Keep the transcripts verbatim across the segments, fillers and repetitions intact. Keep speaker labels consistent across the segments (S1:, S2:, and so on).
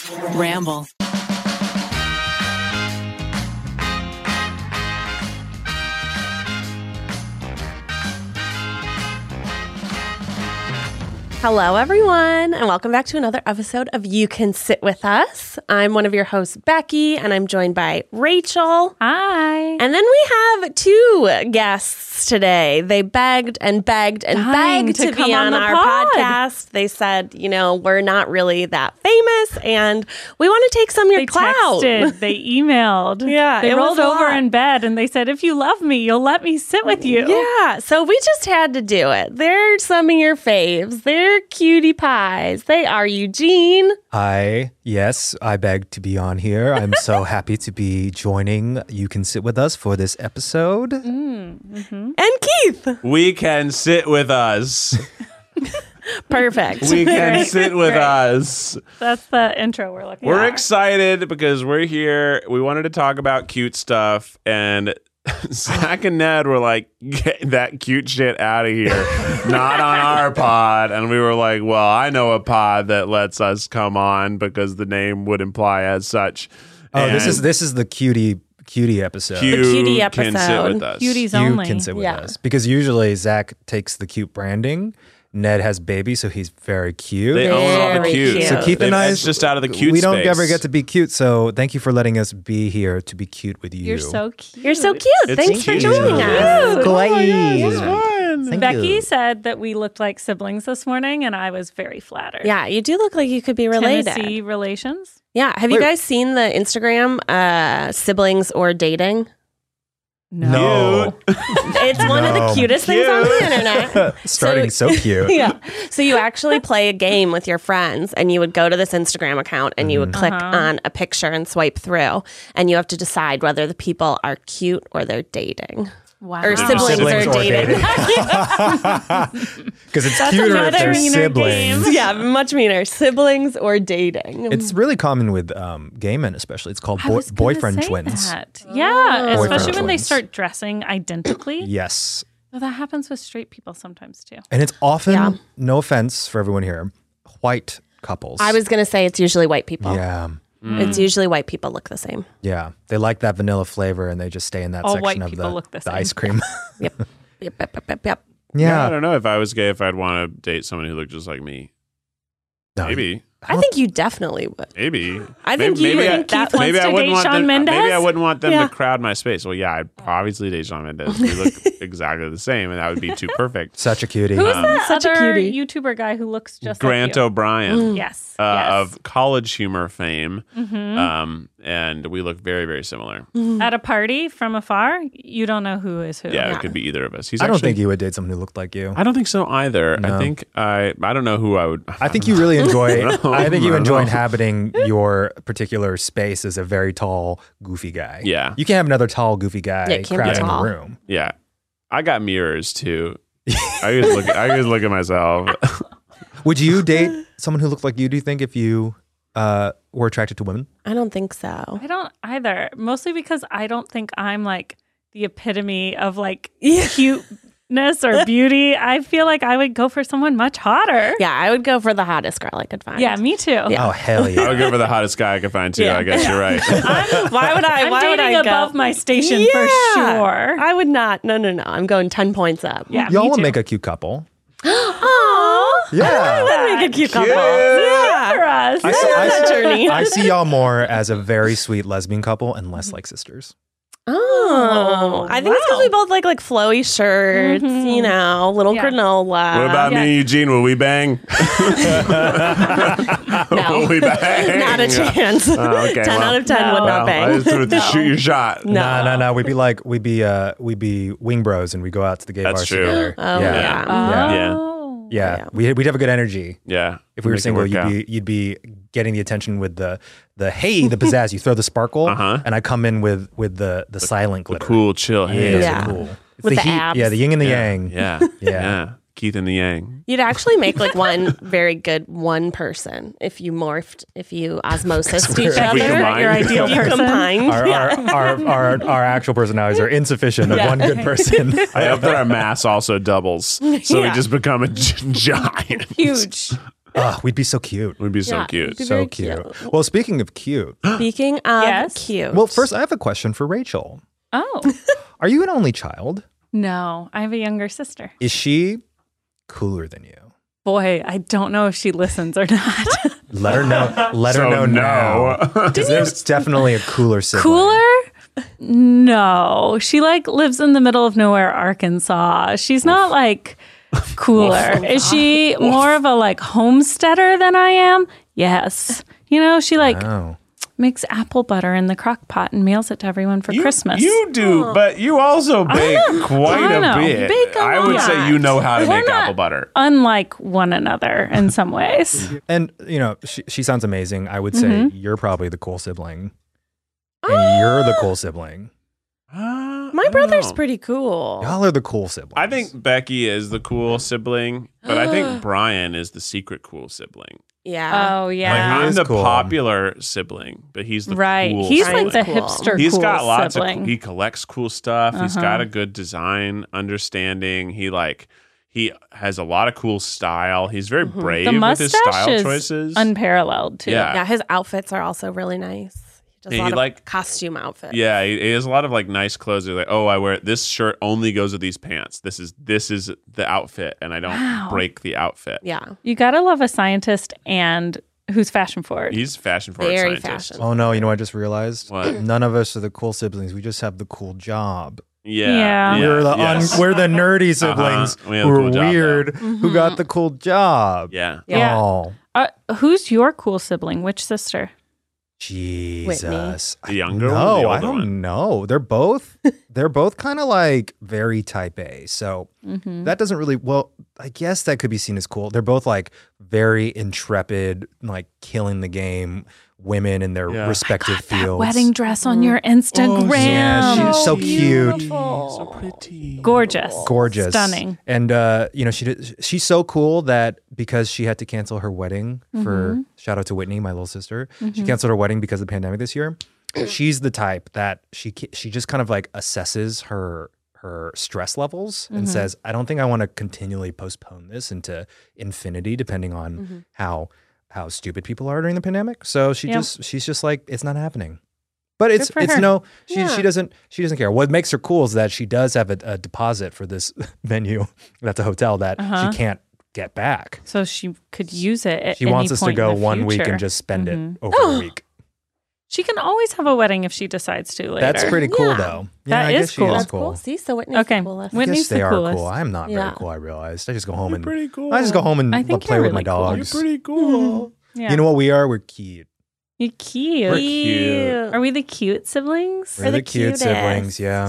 S1: Ramble.
S2: Hello, everyone, and welcome back to another episode of You Can Sit With Us. I'm one of your hosts, Becky, and I'm joined by Rachel.
S3: Hi.
S2: And then we have two guests today. They begged and begged and
S3: Dying
S2: begged to,
S3: to come
S2: be on,
S3: on the
S2: our
S3: pod.
S2: podcast. They said, you know, we're not really that famous, and we want to take some of your
S3: They
S2: clout.
S3: texted, they emailed.
S2: Yeah,
S3: They
S2: it was
S3: rolled
S2: a
S3: over
S2: lot.
S3: in bed and they said, if you love me, you'll let me sit with you.
S2: Yeah, so we just had to do it. They're some of your faves. They're cutie pies. They are Eugene.
S4: I, yes, I beg to be on here. I'm so happy to be joining You Can Sit With Us for this episode.
S3: Mm-hmm.
S2: And Keith.
S5: We can sit with us.
S2: Perfect.
S5: We can
S3: Great.
S5: sit with
S3: Great.
S5: us.
S3: That's the intro we're looking
S5: We're
S3: at.
S5: excited because we're here. We wanted to talk about cute stuff, and Zach and Ned were like, get that cute shit out of here. Not on our pod. And we were like, well, I know a pod that lets us come on because the name would imply as such.
S4: Oh, this
S5: And
S4: is this is the cutie cutie episode.
S5: Q
S2: cutie
S5: can sit
S2: episode.
S5: with us.
S3: Cuties
S4: You
S3: only.
S4: can sit with
S2: Yeah.
S4: us because usually Zach takes the cute branding. Ned has baby, so he's very cute.
S5: They own all the
S2: Very
S5: cute.
S2: cute.
S4: So Keith
S5: They've
S4: and I,
S5: edged just out of the cute
S4: we don't
S5: space.
S4: ever get to be cute. So thank you for letting us be here to be cute with you.
S3: You're so cute.
S2: You're so cute.
S5: It's
S2: Thanks
S5: cute.
S2: for joining us.
S3: Cute.
S4: Kawaii. Thank
S3: Becky
S4: you.
S3: said that we looked like siblings this morning, and I was very flattered.
S2: Yeah, you do look like you could be related.
S3: Tennessee relations?
S2: Yeah. Have you
S4: Wait.
S2: guys seen the Instagram uh, siblings or dating?
S4: No.
S2: It's one of the
S4: No.
S2: cutest things on the internet.
S4: Starting so, cute.
S2: Yeah. So you actually play a game with your friends, and you would go to this Instagram account and you would click
S3: Uh-huh.
S2: on a picture and swipe through, and you have to decide whether the people are cute or they're dating.
S3: Wow.
S2: Or siblings,
S4: Siblings
S2: are
S4: or
S2: dating.
S4: Because it's
S3: That's
S4: cuter if
S3: another
S4: they're
S3: meaner
S4: siblings.
S3: game.
S2: Yeah, much meaner. Siblings or dating.
S4: It's really common with um, gay men, especially. It's called
S3: I
S4: boy-
S3: was gonna
S4: boyfriend
S3: say
S4: twins.
S3: that. Yeah,
S4: Boyfriend
S3: especially when they
S4: twins.
S3: start dressing identically.
S4: Yes.
S3: Well, that happens with straight people sometimes too.
S4: And it's often,
S2: Yeah.
S4: no offense for everyone here, white couples.
S2: I was going to say it's usually white people.
S4: Yeah.
S2: It's usually white people look the same.
S4: Yeah. They like that vanilla flavor and they just stay in that
S3: All
S4: section
S3: white
S4: of
S3: people
S4: the,
S3: look the
S4: the
S3: same.
S4: ice cream.
S2: Yep. Yep, yep, yep, yep, yep.
S5: Yeah, I
S4: yeah.
S5: don't know if I was gay if I'd want to date someone who looked just like me.
S4: No,
S5: Maybe.
S2: I think you definitely would.
S5: Maybe.
S2: I think
S5: maybe,
S2: you
S5: maybe
S2: think
S5: I,
S2: Keith
S5: maybe
S3: wants
S5: I
S3: to
S5: wouldn't
S3: date
S5: want
S3: Shawn
S5: them,
S3: Mendes?
S5: Maybe I wouldn't want them
S2: Yeah.
S5: to crowd my space. Well, yeah, I'd obviously date Shawn Mendes. We look exactly the same, and that would be too perfect.
S4: Such a cutie.
S3: Who is
S5: Um,
S3: that
S2: Such a
S3: other
S2: cutie.
S3: YouTuber guy who looks just
S5: Grant
S3: like you?
S5: O'Brien
S3: Yes.
S5: uh,
S3: yes.
S5: of College Humor fame,
S3: Mhm.
S5: um, and we look very, very similar.
S3: At a party from afar, you don't know who is who.
S5: Yeah,
S2: Yeah.
S5: it could be either of us. He's
S4: I don't
S5: actually-
S4: think you would date someone who looked like you.
S5: I don't think so either. I
S4: No.
S5: think I. I don't know who I would.
S4: I think you really enjoy.
S5: know.
S4: I think
S5: I
S4: you
S5: don't
S4: enjoy
S5: know.
S4: inhabiting your particular space as a very tall, goofy guy.
S5: Yeah.
S4: you can't have another tall, goofy guy
S2: Yeah, it can't be
S4: crowding
S2: tall.
S4: the room.
S5: Yeah, I got mirrors too. I just look. I just look at myself.
S4: Would you date someone who looked like you? Do you think if you uh, were attracted to women?
S2: I don't think so.
S3: I don't either. Mostly because I don't think I'm like the epitome of like
S2: Yeah.
S3: cuteness or beauty. I feel like I would go for someone much hotter.
S2: Yeah, I would go for the hottest girl I could find.
S3: Yeah, me too.
S2: Yeah.
S4: Oh hell
S5: I
S4: yeah!
S5: would go for the hottest guy I could find too.
S2: Yeah.
S5: I guess you're right.
S2: Why would I?
S3: I'm
S2: why would
S3: dating
S2: I go?
S3: above my station for
S2: Yeah.
S3: sure.
S2: I would not. No, no, no. I'm going ten points up.
S3: Yeah,
S4: Y'all
S3: me
S4: will
S3: too.
S4: make a cute couple.
S2: Aww.
S4: Yeah.
S2: Would make a cute couple.
S3: for
S2: Yeah.
S3: us.
S4: I,
S2: see- I- that journey.
S4: I see y'all more as a very sweet lesbian couple and less like sisters.
S2: Oh, I think it's because
S3: wow.
S2: we both like like flowy shirts,
S3: Mhm.
S2: you know, little
S3: Yeah.
S2: granola.
S5: What about
S3: Yeah.
S5: me and Eugene? Will we bang?
S2: No.
S5: Will we bang?
S2: Not a chance.
S5: Oh, okay,
S2: ten
S5: well.
S2: out of ten
S3: No.
S2: would not
S5: Well, I
S2: bang.
S5: just wanted to shoot your shot.
S2: No.
S4: No, no, no. We'd be like we'd be uh we'd be wing bros and we go out to the gay
S5: That's
S4: bars
S5: true.
S4: together.
S2: Oh,
S4: yeah.
S2: yeah.
S4: Yeah.
S5: Yeah.
S3: Oh.
S4: Yeah.
S2: Yeah.
S4: We we'd have a good energy.
S5: Yeah.
S4: If we were
S5: Make it
S4: single,
S5: work
S4: you'd
S5: out.
S4: be you'd be getting the attention with the the hey, the pizzazz. You throw the sparkle,
S5: Uh-huh.
S4: and I come in with with the the, silent
S5: the
S4: glitter.
S5: cool, chill.
S4: Yeah,
S5: Hey,
S4: it's
S2: Yeah.
S4: cool. It's
S2: With the
S4: heat.
S2: abs.
S4: Yeah, the yin and the
S5: yeah.
S4: yang.
S5: Yeah.
S4: Yeah.
S5: Yeah. Keith and the Yang.
S2: You'd actually make like one very good one person if you morphed, if you osmosis each
S4: If we
S2: other.
S5: combined.
S3: Your ideal
S2: You
S3: person.
S2: combined.
S4: Our, our, our, our, our actual personalities are insufficient of
S2: Yeah.
S4: one good person.
S5: I hope that our mass also doubles, so we
S2: Yeah.
S5: just become a gi- giant.
S3: Huge.
S4: Ah, we'd be so cute.
S5: We'd be so
S2: Yeah,
S5: cute.
S2: it'd be
S4: So
S2: very
S4: cute.
S2: cute.
S4: Well, speaking of cute,
S2: Speaking of
S3: Yes.
S2: cute.
S4: well, first I have a question for Rachel.
S3: Oh.
S4: Are you an only child?
S3: No, I have a younger sister.
S4: Is she cooler than you?
S3: Boy, I don't know if she listens or not.
S4: Let her know. Let her
S5: So
S4: know now.
S5: no.
S4: Because there's definitely a cooler sibling.
S3: Cooler? No. She like lives in the middle of nowhere, Arkansas. She's not like cooler. Is she more of a like homesteader than I am? Yes. You know, she like
S4: Oh.
S3: makes apple butter in the crock pot and mails it to everyone for
S5: You,
S3: Christmas.
S5: you do, but you also bake quite
S3: I
S5: a
S3: know.
S5: bit.
S2: Bake a
S5: I would
S2: lot.
S5: say you know how to
S3: We're
S5: make
S3: not-
S5: apple butter.
S3: Unlike one another in some ways.
S4: And, you know, she, she sounds amazing. I would say
S3: Mm-hmm.
S4: you're probably the cool sibling. And you're the cool sibling.
S5: Uh, I
S2: My
S5: don't
S2: brother's
S5: know.
S2: pretty cool.
S4: Y'all are the cool siblings.
S5: I think Becky is the cool sibling, but I think Brian is the secret cool sibling.
S2: Yeah.
S3: Oh
S4: Like,
S3: yeah.
S4: he
S5: I'm
S4: is
S5: the
S4: cool.
S5: popular sibling, but he's the
S3: Right.
S5: cool
S3: He's
S5: sibling.
S3: like the
S2: Brian's cool.
S3: hipster
S5: He's
S3: cool
S5: got lots
S3: sibling.
S5: of he collects cool stuff. He's
S3: Uh-huh.
S5: got a good design understanding. He like he has a lot of cool style. He's very brave
S3: the
S5: with his
S3: mustache
S5: style
S3: is
S5: choices.
S3: unparalleled too.
S5: Yeah.
S2: Yeah, his outfits are also really nice. He does
S5: Yeah,
S2: a
S5: he
S2: lot of
S5: like-
S2: costume outfits.
S5: Yeah, he, he has a lot of like nice clothes. He's like, oh, I wear this shirt only goes with these pants. This is this is the outfit, and I don't
S3: Wow.
S5: break the outfit.
S2: Yeah.
S3: You gotta love a scientist and who's fashion forward.
S5: He's fashion forward
S2: Very
S5: scientist.
S2: fashion.
S4: Oh, no. You know what I just realized?
S5: What?
S4: None of us are the cool siblings. We just have the cool job.
S5: Yeah,
S3: Yeah.
S4: We're the
S5: yes.
S4: un- we're the nerdy siblings
S5: Uh-huh. We have
S4: who
S5: a
S4: are
S5: cool job,
S4: weird who got the cool job.
S5: yeah.
S3: Yeah.
S4: Oh,
S3: Uh, who's your cool sibling? Which sister?
S4: Jesus.
S5: The younger one or
S4: No,
S5: the
S4: I
S5: older
S4: don't
S5: one?
S4: know. They're both they're both kind of like very type A. So
S3: Mm-hmm.
S4: that doesn't really well, I guess that could be seen as cool. They're both like very intrepid, like killing the game women in their
S5: Yeah.
S4: respective fields.
S3: Wedding dress on your Instagram.
S4: yeah, she's so cute.
S5: So pretty.
S3: Gorgeous.
S4: Gorgeous,
S3: Stunning.
S4: and uh, you know she did, she's so cool that because she had to cancel her wedding for shout out to Whitney, my little sister. She canceled her wedding because of the pandemic this year. She's the type that she ca- she just kind of like assesses her her stress levels and says, I don't think I want to continually postpone this into infinity, depending on how how stupid people are during the pandemic. So she
S3: Yep.
S4: just she's just like, it's not happening. But it's
S3: for
S4: it's
S3: her.
S4: no she
S2: Yeah.
S4: she doesn't she doesn't care. What makes her cool is that she does have a, a deposit for this venue that's a hotel that
S3: Uh-huh.
S4: she can't get back.
S3: So she could use it at
S4: She
S3: any
S4: wants us to
S3: point
S4: go
S3: in the
S4: one week
S3: future.
S4: and just spend
S3: Mhm.
S4: it over a week.
S3: She can always have a wedding if she decides to later.
S4: That's pretty cool
S2: Yeah.
S4: though.
S3: That
S4: yeah, I
S3: is
S4: guess she
S3: cool.
S4: is
S2: That's cool.
S4: cool.
S2: See, so Whitney's
S3: Okay.
S2: the coolest.
S4: I
S3: Whitney's
S4: guess they
S3: the
S4: are
S3: coolest.
S4: cool. I'm not
S2: Yeah.
S4: very cool, I realized. I just go home
S5: You're
S4: and
S5: pretty cool.
S4: I just go home and
S3: I think
S4: play
S3: you're
S4: with my
S3: really cool.
S5: You're
S4: dogs.
S5: pretty cool.
S3: Yeah.
S4: You know what we are? We're cute.
S3: You're cute.
S5: We're cute.
S3: Are we the cute siblings?
S4: We're
S2: We're
S4: the,
S2: the
S4: cute
S2: cutest.
S4: siblings, yeah.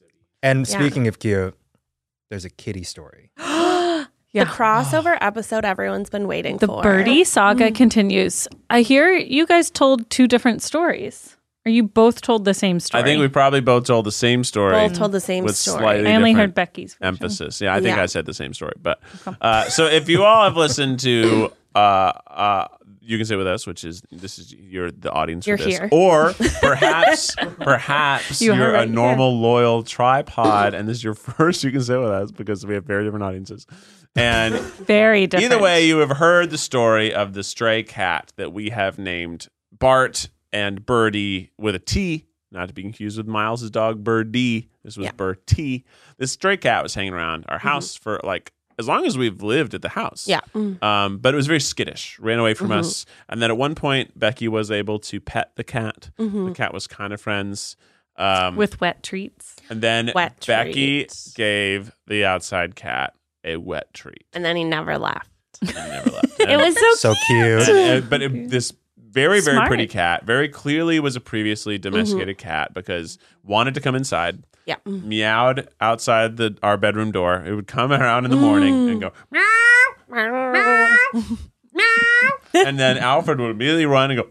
S4: And
S2: Yeah.
S4: speaking of cute, there's a kitty story.
S3: Yeah.
S2: The crossover episode everyone's been waiting
S3: The
S2: for.
S3: birdie saga continues. I hear you guys told two different stories. Or you both told the same story?
S5: I think we probably both told the same story.
S2: Both told the same
S5: with
S2: story.
S5: slightly
S3: I only
S5: different
S3: heard Becky's version.
S5: emphasis. Yeah, I think
S2: Yeah.
S5: I said the same story. But uh, so if you all have listened to uh, uh, You Can Sit With Us, which is this is you're the audience
S2: You're
S5: for this,
S2: here.
S5: or perhaps perhaps
S3: You
S5: you
S3: are
S5: are
S3: right
S5: a
S3: here.
S5: normal loyal tripod, and this is your first You Can Sit With Us because we have very different audiences. And
S3: Very different.
S5: either way, you have heard the story of the stray cat that we have named Bart and Birdie with a T, not to be confused with Miles's dog Birdie. This was
S2: Yeah.
S5: Bertie. This stray cat was hanging around our house for like as long as we've lived at the house.
S2: Yeah. Mm.
S5: Um, but it was very skittish, ran away from
S2: Mhm.
S5: us. And then at one point, Becky was able to pet the cat.
S2: Mhm.
S5: The cat was kind of friends. Um,
S3: with wet treats.
S5: and then
S2: Wet
S5: Becky
S2: treats.
S5: gave the outside cat a wet treat.
S2: And then he never left.
S5: And never left.
S2: It
S5: And-
S2: was so,
S4: So cute.
S5: and- and- but it, this very very
S3: Smart.
S5: pretty cat very clearly was a previously domesticated cat because wanted to come inside,
S2: yeah. Mm.
S5: meowed outside the our bedroom door. It would come around in the morning and go and then Alfred would immediately run and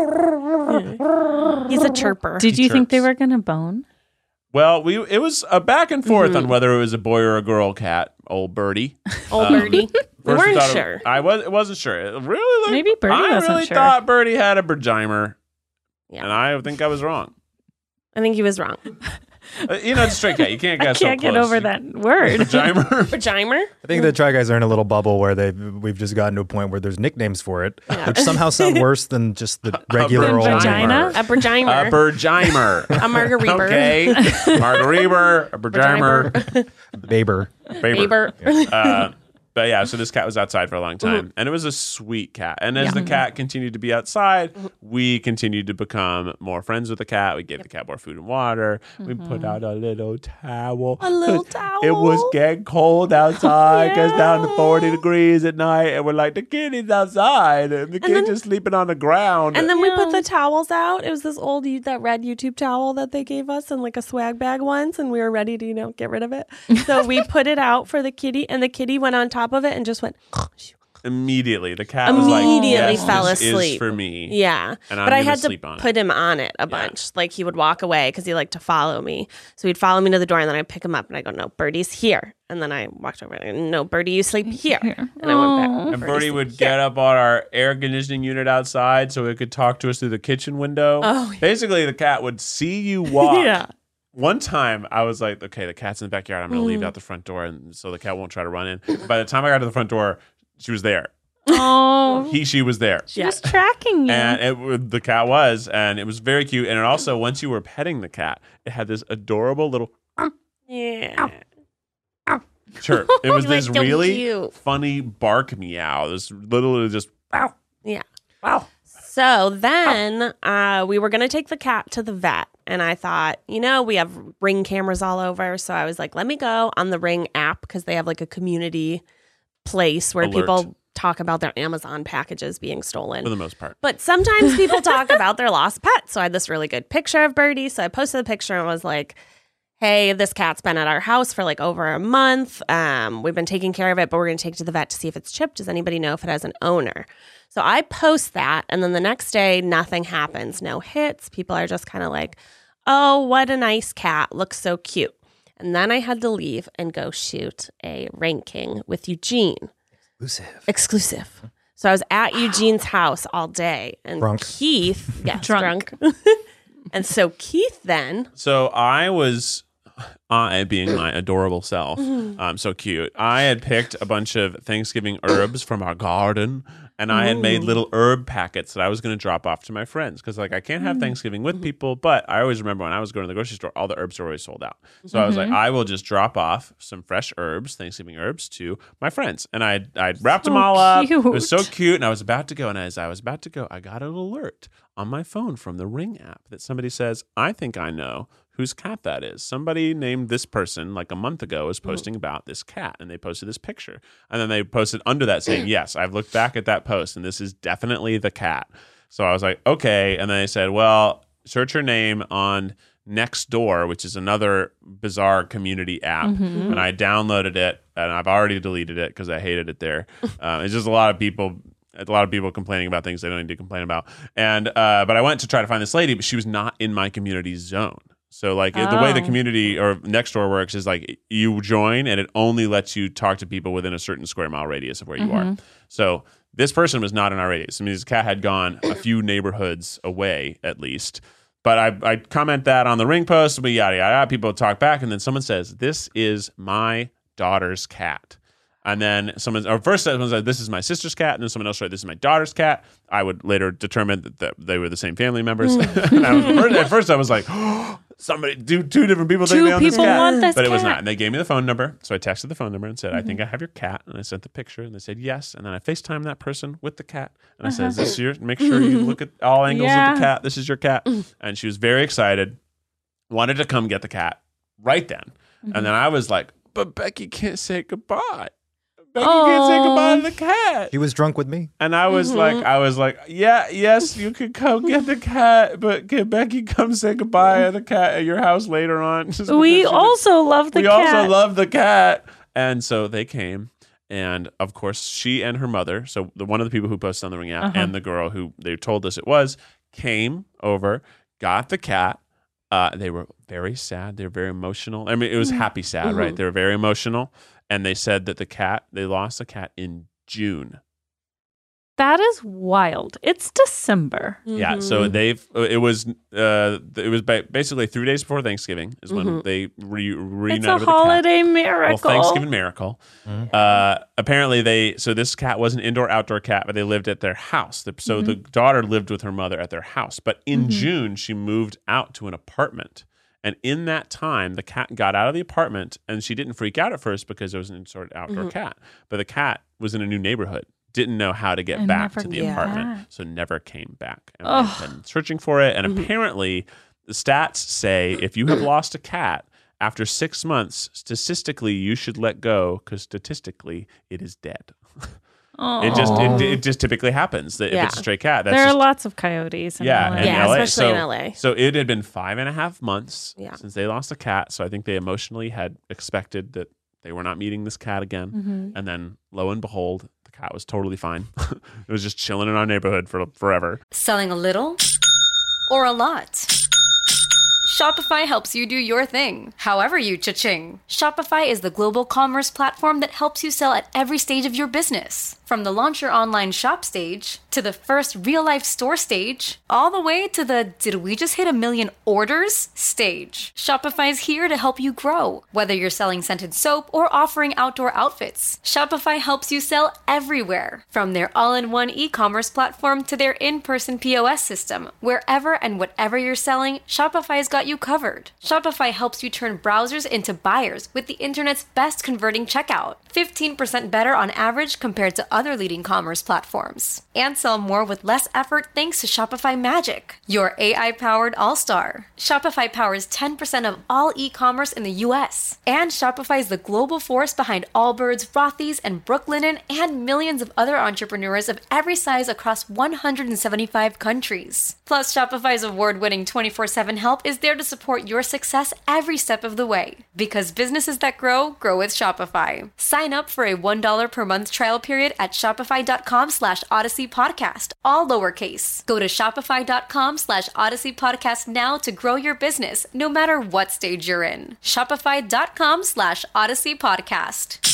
S5: go
S2: He's a chirper.
S3: Did
S5: He
S3: you think they
S5: chirps.
S3: were going to bone?
S5: well we it was a back and forth
S2: Mm-hmm.
S5: on whether it was a boy or a girl cat, old Birdie.
S2: Old
S5: Um,
S2: birdie. We
S5: First we
S2: weren't
S5: thought it-
S2: sure.
S5: I was I wasn't sure. It really looked,
S3: Maybe Birdie
S5: I
S3: wasn't
S5: really
S3: sure.
S5: thought Birdie had a Bergimer.
S2: Yeah.
S5: And I think I was wrong.
S2: I think he was wrong.
S5: Uh, you know, it's a stray cat. You can't get
S3: I
S5: so
S3: can't
S5: close.
S3: get over that word.
S5: Vagina.
S2: Vagimer?
S4: I think the Try Guys are in a little bubble where they we've just gotten to a point where there's nicknames for it, which somehow sound worse than just the regular
S3: Than
S4: old
S3: vagina?
S2: A Bergimer.
S5: A Bergimer.
S2: A Margarieber.
S5: Okay. Margarieber. A Bergimer.
S4: Baber.
S5: Baber.
S2: Baber.
S5: Uh, but yeah, so this cat was outside for a long time, and it was a sweet cat. And as
S2: Yeah.
S5: the cat continued to be outside, we continued to become more friends with the cat. We gave the cat more food and water. We put out a little towel.
S2: A little
S5: 'Cause
S2: towel.
S5: It was getting cold outside. It
S3: Yeah.
S5: Gets down to forty degrees at night, and we're like, the kitty's outside, and the kid's just sleeping on the ground.
S2: And then we put
S3: Yeah.
S2: the towels out. It was this old, that red YouTube towel that they gave us in like a swag bag once, and we were ready to, you know, get rid of it. So we put it out for the kitty, and the kitty went on top of it and just went,
S5: Immediately, the cat was like,
S2: Immediately
S5: yes,
S2: fell
S5: this
S2: asleep.
S5: is for me.
S2: yeah.
S5: And I'm
S2: but I
S5: gonna
S2: had to
S5: sleep on it.
S2: put him on it a bunch. Like he would walk away because he liked to follow me. So he'd follow me to the door, and then I'd pick him up, and I go, no, Birdie's here. And then I walked over, and no, Birdie, you sleep here. And I went back.
S5: And
S2: Birdie,
S5: Birdie
S2: sleep
S5: would
S2: here.
S5: get up on our air conditioning unit outside so it could talk to us through the kitchen window.
S2: Oh, yeah.
S5: Basically, the cat would see you walk.
S2: Yeah.
S5: One time, I was like, okay, the cat's in the backyard. I'm going to leave
S2: Mm.
S5: it out the front door, and so the cat won't try to run in. By the time I got to the front door, she was there.
S3: Oh,
S5: He, she was there.
S3: she was tracking you.
S5: And it, w- the cat was, and it was very cute. And it also, once you were petting the cat, it had this adorable little
S2: Yeah.
S5: chirp. It was
S2: Like,
S5: this
S2: so
S5: really
S2: cute.
S5: funny bark meow. This little just wow.
S2: Yeah.
S5: Wow.
S2: So then uh, we were going to take the cat to the vet. And I thought, you know, we have Ring cameras all over. So I was like, let me go on the Ring app because they have like a community place where
S5: Alert.
S2: people talk about their Amazon packages being stolen.
S5: For the most part.
S2: But sometimes people talk about their lost pets. So I had this really good picture of Birdie. So I posted the picture and was like, hey, this cat's been at our house for like over a month. Um, we've been taking care of it, but we're going to take it to the vet to see if it's chipped. Does anybody know if it has an owner? So I post that. And then the next day, nothing happens. No hits. People are just kind of like, oh, what a nice cat. Looks so cute. And then I had to leave and go shoot a ranking with Eugene.
S4: Exclusive.
S2: Exclusive. So I was at Eugene's house all day. And
S4: Drunk.
S2: Keith, yes,
S3: Drunk.
S2: drunk. And so Keith then,
S5: So I was, I being my adorable self, um, so cute. I had picked a bunch of Thanksgiving herbs from our garden, and I had made little herb packets that I was going to drop off to my friends because, like, I can't have Thanksgiving with people. But I always remember when I was going to the grocery store, all the herbs were always sold out. So I was like, I will just drop off some fresh herbs, Thanksgiving herbs, to my friends, and I I wrapped them
S3: So
S5: all up. It was so
S3: cute.
S5: cute, and I was about to go, and as I was about to go, I got an alert on my phone from the Ring app that somebody says, I think I know whose cat that is. Somebody named this person like a month ago was posting about this cat, and they posted this picture. And then they posted under that saying, yes, I've looked back at that post, and this is definitely the cat. So I was like, okay. And then they said, well, search her name on Nextdoor, which is another bizarre community app.
S3: Mm-hmm.
S5: And I downloaded it, and I've already deleted it because I hated it there. Um, it's just a lot of people... A lot of people complaining about things they don't need to complain about. And uh, but I went to try to find this lady, but she was not in my community zone. So like the way the
S3: Oh.
S5: community or Nextdoor works is like you join and it only lets you talk to people within a certain square mile radius of where you are. So this person was not in our radius. I mean, this cat had gone a few neighborhoods away at least. But I, I comment that on the Ring post, but yada, yada, yada. People talk back, and then someone says, this is my daughter's cat. And then someone, or first someone said, this is my sister's cat. And then someone else said, this is my daughter's cat. I would later determine that, that they were the same family members. And I was, first, at first I was like, oh, somebody, do two different people think
S3: Two
S5: they own this
S3: people
S5: cat.
S3: want this
S5: but it was
S3: cat.
S5: not. And they gave me the phone number. So I texted the phone number and said, I think I have your cat. And I sent the picture and they said, yes. And then I FaceTimed that person with the cat. And I said, is this your, make sure you look at all angles
S3: Yeah.
S5: of the cat. This is your cat. And she was very excited, wanted to come get the cat right then. And then I was like, but Becky can't say goodbye. Becky can't say goodbye to the cat.
S4: He was drunk with me.
S5: And I was like, I was like, yeah, yes, you could come get the cat, but can Becky come say goodbye to the cat at your house later on? Just
S3: We
S5: because she-
S3: also love the
S5: we
S3: cat.
S5: also love the cat. And so they came. And of course, she and her mother, so the one of the people who posted on the Ring app
S3: Uh-huh.
S5: and the girl who they told us it was, came over, got the cat. Uh, they were very sad. They were very emotional. I mean, it was happy sad, right? They were very emotional. And they said that the cat, they lost the cat in June.
S3: That is wild. It's December.
S5: Yeah, so they've it was uh it was ba- basically three days before Thanksgiving is when they re- reunited
S3: It's a
S5: with the cat.
S3: holiday miracle.
S5: Well, Thanksgiving miracle. Uh, apparently, they so this cat was an indoor outdoor cat, but they lived at their house. The- So the daughter lived with her mother at their house. But in June, she moved out to an apartment, and in that time, the cat got out of the apartment, and she didn't freak out at first because it was an indoor outdoor cat. But the cat was in a new neighborhood. Didn't know how to get
S3: And
S5: back
S3: never
S5: to the
S3: came
S5: apartment,
S3: back.
S5: so never came back. And we've been searching for it, and apparently, the stats say if you have lost a cat after six months, statistically, you should let go because statistically, it is dead. It just it, it just typically happens that
S2: Yeah.
S5: if it's a stray cat, that's
S3: There
S5: just,
S3: are lots of coyotes in
S5: yeah,
S3: L A.
S5: in
S2: Yeah,
S5: L A.
S2: especially
S5: so,
S2: in L A.
S5: So it had been five and a half months
S2: Yeah.
S5: since they lost a cat. So I think they emotionally had expected that they were not meeting this cat again.
S3: Mm-hmm.
S5: And then lo and behold, the cat was totally fine. It was just chilling in our neighborhood for forever.
S1: Selling a little or a lot? Shopify helps you do your thing, however you cha-ching. Shopify is the global commerce platform that helps you sell at every stage of your business. From the launch your online shop stage, to the first real-life store stage, all the way to the did we just hit a million orders stage. Shopify's here to help you grow. Whether you're selling scented soap or offering outdoor outfits, Shopify helps you sell everywhere. From their all-in-one e-commerce platform to their in-person P O S system, wherever and whatever you're selling, Shopify's got you covered. Shopify helps you turn browsers into buyers with the internet's best converting checkout. fifteen percent better on average compared to other leading commerce platforms. And sell more with less effort thanks to Shopify Magic, your A I-powered all-star. Shopify powers ten percent of all e-commerce in the U S. And Shopify is the global force behind Allbirds, Rothy's, and Brooklinen, and millions of other entrepreneurs of every size across one hundred seventy-five countries. Plus, Shopify's award-winning twenty-four seven help is there to support your success every step of the way. Because businesses that grow, grow with Shopify. Sign up for a one dollar per month trial period at shopify.com slash Odyssey Podcast, all lowercase. Go to shopify.com slash Odyssey Podcast now to grow your business, no matter what stage you're in. Shopify.com slash Odyssey Podcast.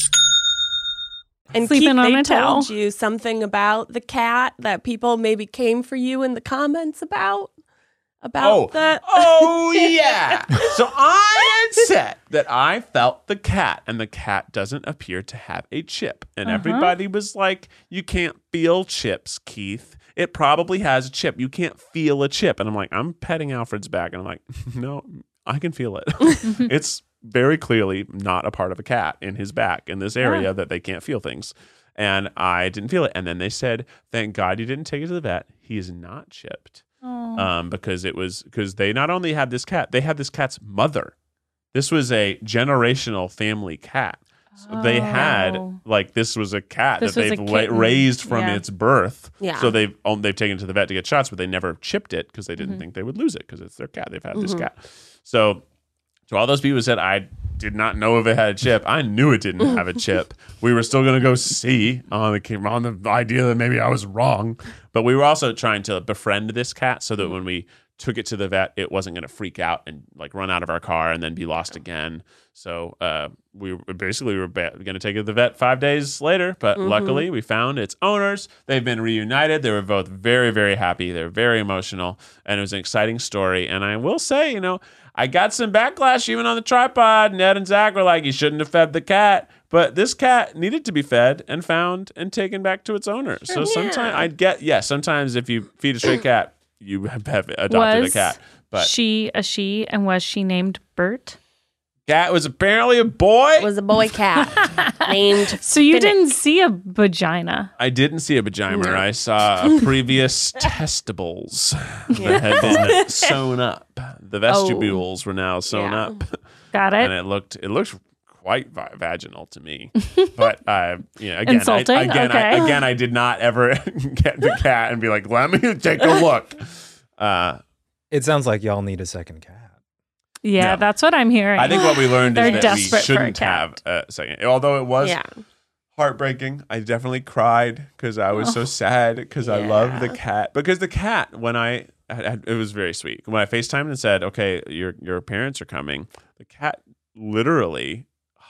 S2: And
S3: Sleeping
S2: Keith,
S3: on
S2: they
S3: a towel.
S2: told you something about the cat that people maybe came for you in the comments about? About
S5: Oh,
S2: the...
S5: oh yeah. So I had said that I felt the cat, and the cat doesn't appear to have a chip. And everybody was like, "You can't feel chips, Keith. It probably has a chip. You can't feel a chip." And I'm like, I'm petting Alfred's back, and I'm like, no, I can feel it. It's very clearly not a part of a cat in his back in this area
S3: Yeah.
S5: that they can't feel things. And I didn't feel it. And then they said, "Thank God you didn't take it to the vet. He is not chipped." Um, because it was because they not only had this cat, they had this cat's mother. This was a generational family cat. So they had
S3: Oh.
S5: like this was a cat
S3: This
S5: that
S3: was a
S5: they've la-
S3: kitten.
S5: raised from
S3: Yeah.
S5: its birth.
S2: Yeah.
S5: So they've um, they've taken it to the vet to get shots, but they never chipped it because they didn't
S3: Mm-hmm.
S5: think they would lose it because it's their cat. They've had this cat. So to all those people who said I did not know if it had a chip, I knew it didn't have a chip. We were still going to go see on the on the idea that maybe I was wrong, but we were also trying to befriend this cat so that when we took it to the vet, it wasn't going to freak out and like run out of our car and then be lost again. So uh, we were, basically we were ba- going to take it to the vet five days later, but luckily we found its owners. They've been reunited. They were both very, very happy. They're very emotional, and it was an exciting story. And I will say, you know, I got some backlash even on the tripod. Ned and Zach were like, "You shouldn't have fed the cat." But this cat needed to be fed and found and taken back to its owner. So sometimes I get, yeah, sometimes if you feed a stray cat, you have, have adopted
S3: Was
S5: a cat. But
S3: she a she, and was she named Bert?
S5: cat was apparently a boy.
S2: was a boy cat named
S3: So you
S2: Finnick.
S3: didn't see a vagina.
S5: I didn't see a vagina. I saw a previous testicles that had been sewn up. The vestibules were now sewn
S2: Yeah.
S5: up,
S3: Got
S5: and
S3: it?
S5: it looked it looked quite vi- vaginal to me. But uh, you know, again,
S3: Insulting?
S5: I, again, I,
S3: Okay.
S5: again, I did not ever get the cat and be like, "Let me take a look." Uh,
S4: It sounds like y'all need a second cat.
S3: Yeah,
S5: No.
S3: that's what I'm hearing.
S5: I think what we learned
S3: They're
S5: is that we
S3: desperate for a
S5: shouldn't have
S3: cat.
S5: a second. Although it was
S2: Yeah.
S5: heartbreaking. I definitely cried because I was so sad because I love the cat. Because the cat, when I, I, it was very sweet. When I FaceTimed and said, "Okay, your your parents are coming," the cat literally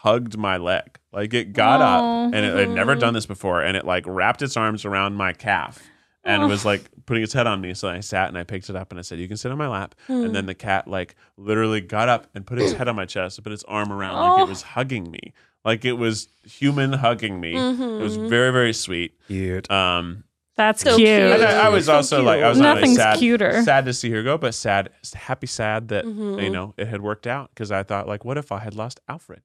S5: hugged my leg. Like it got
S3: Aw.
S5: up and it had never done this before. And it like wrapped its arms around my calf and was like putting its head on me. So I sat and I picked it up and I said, you can sit on my lap. And then the cat like literally got up and put its head on my chest, put its arm around like
S3: Oh.
S5: it was hugging me. Like it was human hugging me. It was very, very sweet.
S4: Cute.
S5: Um,
S3: That's
S2: So
S3: cute.
S2: cute.
S5: and I, I was
S2: So
S5: also
S2: cute.
S5: like, I was not only
S3: Nothing's
S5: sad,
S3: cuter.
S5: sad to see her go, but sad, happy, sad that
S2: Mm-hmm.
S5: you know it had worked out because I thought like, what if I had lost Alfred?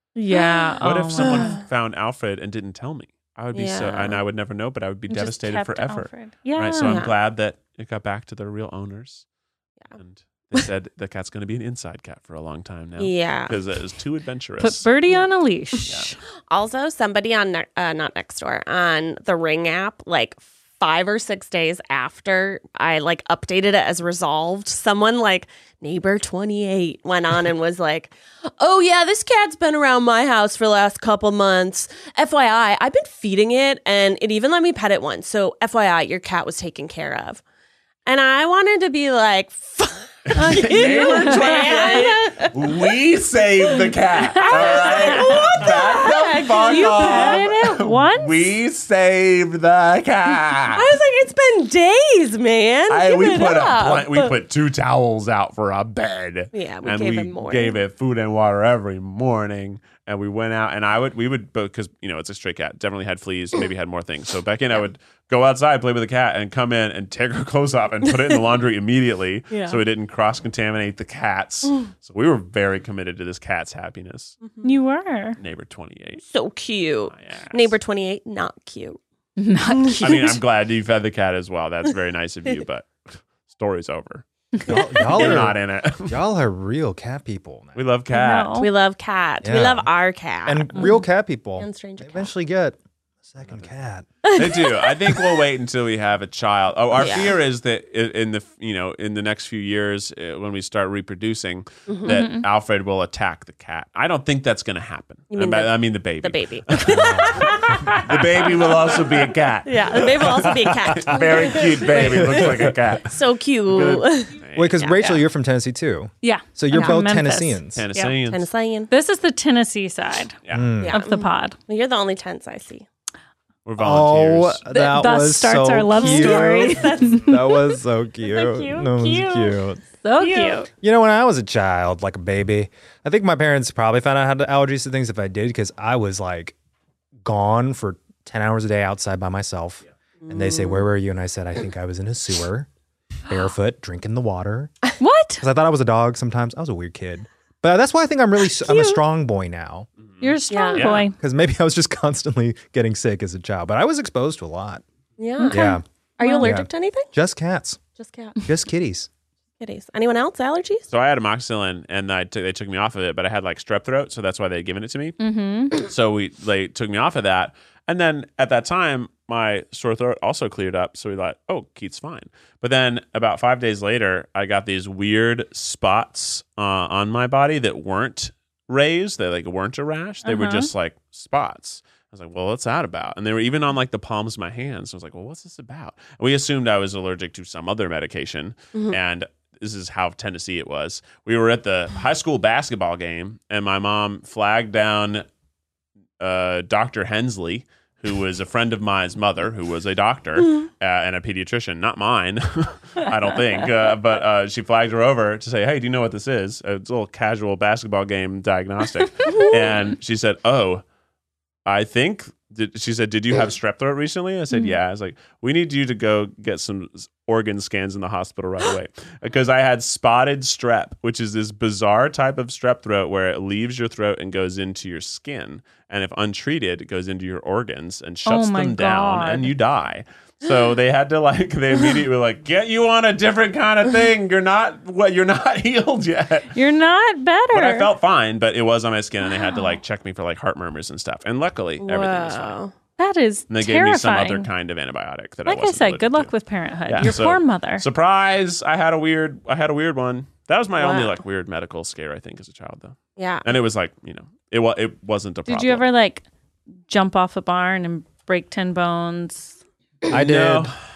S3: Yeah.
S5: What
S3: oh
S5: if
S3: my
S5: someone
S3: God.
S5: found Alfred and didn't tell me? I would be so,
S2: Yeah.
S5: and I would never know, but I would be
S3: You just
S5: devastated
S3: kept
S5: forever.
S3: Alfred. Yeah.
S5: Right. So I'm
S2: Yeah.
S5: glad that it got back to the real owners.
S2: Yeah.
S5: And they said the cat's going to be an inside cat for a long time now.
S2: Yeah.
S5: Because it was too adventurous.
S3: Put Birdie on a leash.
S2: Also, somebody on ne- uh, not next door on the Ring app, like five or six days after I like updated it as resolved, someone like neighbor twenty-eight went on and was like, "Oh yeah, this cat's been around my house for the last couple months. F Y I, I've been feeding it, and it even let me pet it once. So F Y I, your cat was taken care of." And I wanted to be like, "Fuck you, man."
S5: We saved the cat. All right. Back the fuck
S3: You
S5: off.
S3: petted it once?
S5: We saved the cat.
S2: I was like, "It's been days, man.
S5: I,
S2: Give
S5: we
S2: it
S5: put
S2: up."
S5: a pla- we put two towels out for a bed.
S2: Yeah, we
S5: and
S2: gave
S5: we
S2: him more.
S5: gave it food and water every morning. And we went out, and I would we would because you know it's a stray cat, definitely had fleas, maybe had more things. So Becky and I would go outside, play with the cat, and come in and take her clothes off and put it in the laundry immediately,
S2: Yeah.
S5: so we didn't cross contaminate the cats. So we were very committed to this cat's happiness.
S3: You were.
S5: Neighbor twenty-eight.
S2: So cute.
S5: My ass.
S2: Neighbor twenty-eight, not cute.
S3: Not cute.
S5: I mean, I'm glad you fed the cat as well. That's very nice of you, but story's over.
S4: Y'all, y'all
S5: You're
S4: are,
S5: not in it.
S4: y'all are real cat people. man.
S5: We love cat.
S3: know.
S2: We love cats. We
S4: Yeah.
S2: love our cat.
S4: And real cat people
S2: And stranger
S4: they
S2: cat.
S4: eventually get a second cat.
S5: They do. I think we'll wait until we have a child. Oh, our
S2: Yeah.
S5: fear is that i- in the you know in the next few years uh, when we start reproducing,
S2: Mm-hmm.
S5: that Alfred will attack the cat. I don't think that's going to happen.
S2: You mean
S5: I,
S2: the-
S5: I mean the baby.
S2: the baby.
S5: The baby will also be a cat.
S2: yeah, the baby will also be a cat.
S5: Very cute baby. Looks like a cat.
S2: So cute.
S4: Wait, because
S2: Yeah.
S4: Rachel, you're from Tennessee too.
S3: Yeah.
S4: So you're
S3: I'm
S4: both
S3: Memphis.
S4: Tennesseans.
S5: Tennesseans.
S2: Tennessean.
S3: This is the Tennessee side
S5: Yeah.
S4: Mm.
S2: Yeah.
S3: of the pod.
S2: You're the only tense I see.
S5: We're
S4: Oh,
S5: volunteers.
S4: that
S3: Thus
S4: was
S3: starts
S4: so
S3: our love
S4: cute.
S3: story.
S4: That was so cute.
S3: cute,
S4: That was
S3: cute.
S4: cute.
S3: So cute.
S4: You know, when I was a child, like a baby, I think my parents probably found out I had allergies to things if I did, because I was like gone for ten hours a day outside by myself. And they say, "Where were you?" And I said, "I think I was in a sewer, barefoot, drinking the water."
S3: What?
S4: Because I thought I was a dog sometimes. I was a weird kid. But that's why I think I'm really, I'm a strong boy now.
S3: You're a strong
S5: Yeah.
S3: boy.
S4: Because maybe I was just constantly getting sick as a child. But I was exposed to a lot.
S2: Yeah.
S4: Yeah.
S2: Are you
S3: Well,
S2: allergic
S4: yeah.
S2: to anything?
S4: Just cats.
S2: Just cat.
S4: Just kitties.
S2: Kitties. Anyone else? Allergies?
S5: So I had amoxicillin, and I took they took me off of it, but I had like strep throat, so that's why they had given it to me.
S3: Mm-hmm.
S5: So we they took me off of that, and then at that time my sore throat also cleared up. So we thought, oh, Keith's fine. But then about five days later, I got these weird spots uh, on my body that weren't raised. They like weren't a rash. They were
S3: Uh-huh.
S5: just like spots. I was like, well, what's that about? And they were even on like the palms of my hands. So I was like, well, what's this about? And we assumed I was allergic to some other medication, and this is how Tennessee it was. We were at the high school basketball game, and my mom flagged down uh, Doctor Hensley, who was a friend of mine's mother, who was a doctor uh, and a pediatrician, not mine, I don't think. Uh, but uh, she flagged her over to say, hey, do you know what this is? It's a little casual basketball game diagnostic. And she said, oh, I think, did, she said, did you have strep throat recently? I said, yeah. I was like, we need you to go get some organ scans in the hospital right away. Because I had spotted strep, which is this bizarre type of strep throat where it leaves your throat and goes into your skin. And if untreated, it goes into your organs and shuts
S3: Oh my
S5: them down
S3: God.
S5: and you die. So they had to like, they immediately were like, get you on a different kind of thing. You're not, what, you're not healed yet.
S3: You're not better.
S5: But I felt fine, but it was on my skin and they had to like check me for like heart murmurs and stuff. And luckily, everything was fine.
S2: Wow.
S3: that is
S5: And they
S3: terrifying.
S5: gave me some other kind of antibiotic that
S3: like
S5: I
S3: I
S5: wasn't
S3: said,
S5: allergic
S3: good luck
S5: to.
S3: with parenthood.
S5: Yeah,
S3: Your
S5: so-
S3: poor mother.
S5: Surprise! I had a weird. I had a weird one. That was my only
S2: Wow.
S5: like weird medical scare, I think, as a child, though.
S2: Yeah.
S5: And it was like, you know, it was it wasn't a problem.
S3: Did you ever like jump off a barn and break ten bones?
S4: I did.
S5: No.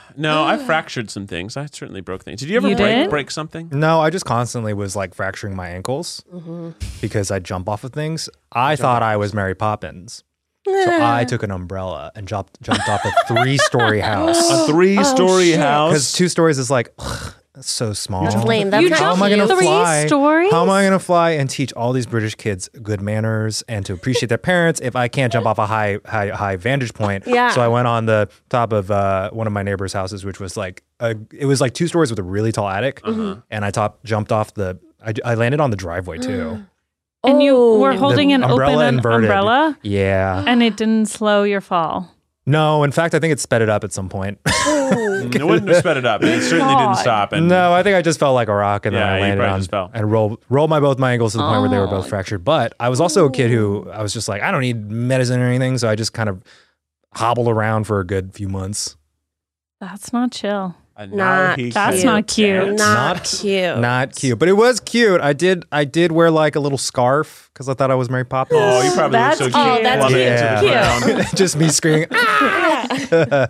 S5: No, I fractured some things. I certainly broke things. Did you ever
S3: You
S5: break
S3: did?
S5: break something?
S4: No, I just constantly was like fracturing my ankles
S2: Mm-hmm.
S4: because I jump off of things. I thought I was Mary Poppins. So I took an umbrella and jumped jumped off a three-story house.
S5: A three-story
S2: shit.
S5: house.
S4: Because two stories is like, ugh, that's so small.
S2: That's lame. That's
S3: You
S2: not
S4: How am I
S2: cute.
S4: going to
S3: Three
S4: fly?
S3: stories?
S4: How am I going to fly and teach all these British kids good manners and to appreciate their parents if I can't jump off a high, high, high vantage point?
S2: Yeah.
S4: So I went on the top of uh, one of my neighbor's houses, which was like a, it was like two stories with a really tall attic,
S2: Mm-hmm.
S4: and I top jumped off the. I, I landed on the driveway too.
S3: And you were
S2: Oh.
S3: holding
S4: The
S3: an
S4: umbrella
S3: open an
S4: inverted.
S3: umbrella,
S4: Yeah.
S3: and it didn't slow your fall.
S4: No, in fact, I think it sped it up at some point.
S5: It wouldn't have sped it up. It certainly didn't
S3: God.
S5: stop. And
S4: No, I think I just felt like a rock, and
S5: Yeah,
S4: then I
S5: you
S4: landed
S5: probably
S4: on
S5: just fell.
S4: and rolled rolled my both my ankles to the point where they were both
S3: Oh.
S4: fractured. But I was also a kid who I was just like, I don't need medicine or anything, so I just kind of hobbled around for a good few months.
S3: That's not chill.
S5: And
S2: Not
S5: he
S3: That's
S5: can't
S3: not cute.
S5: dance.
S2: Not,
S4: Not-
S2: cute.
S4: Not cute, but it was cute. I did I did wear like a little scarf because I thought I was Mary Poppins.
S5: Oh, you probably
S3: That's
S5: look so
S3: cute.
S5: cute.
S3: Oh, that's
S5: Plummeting
S4: Yeah.
S5: to the ground.
S4: Just me screaming. "Ah!"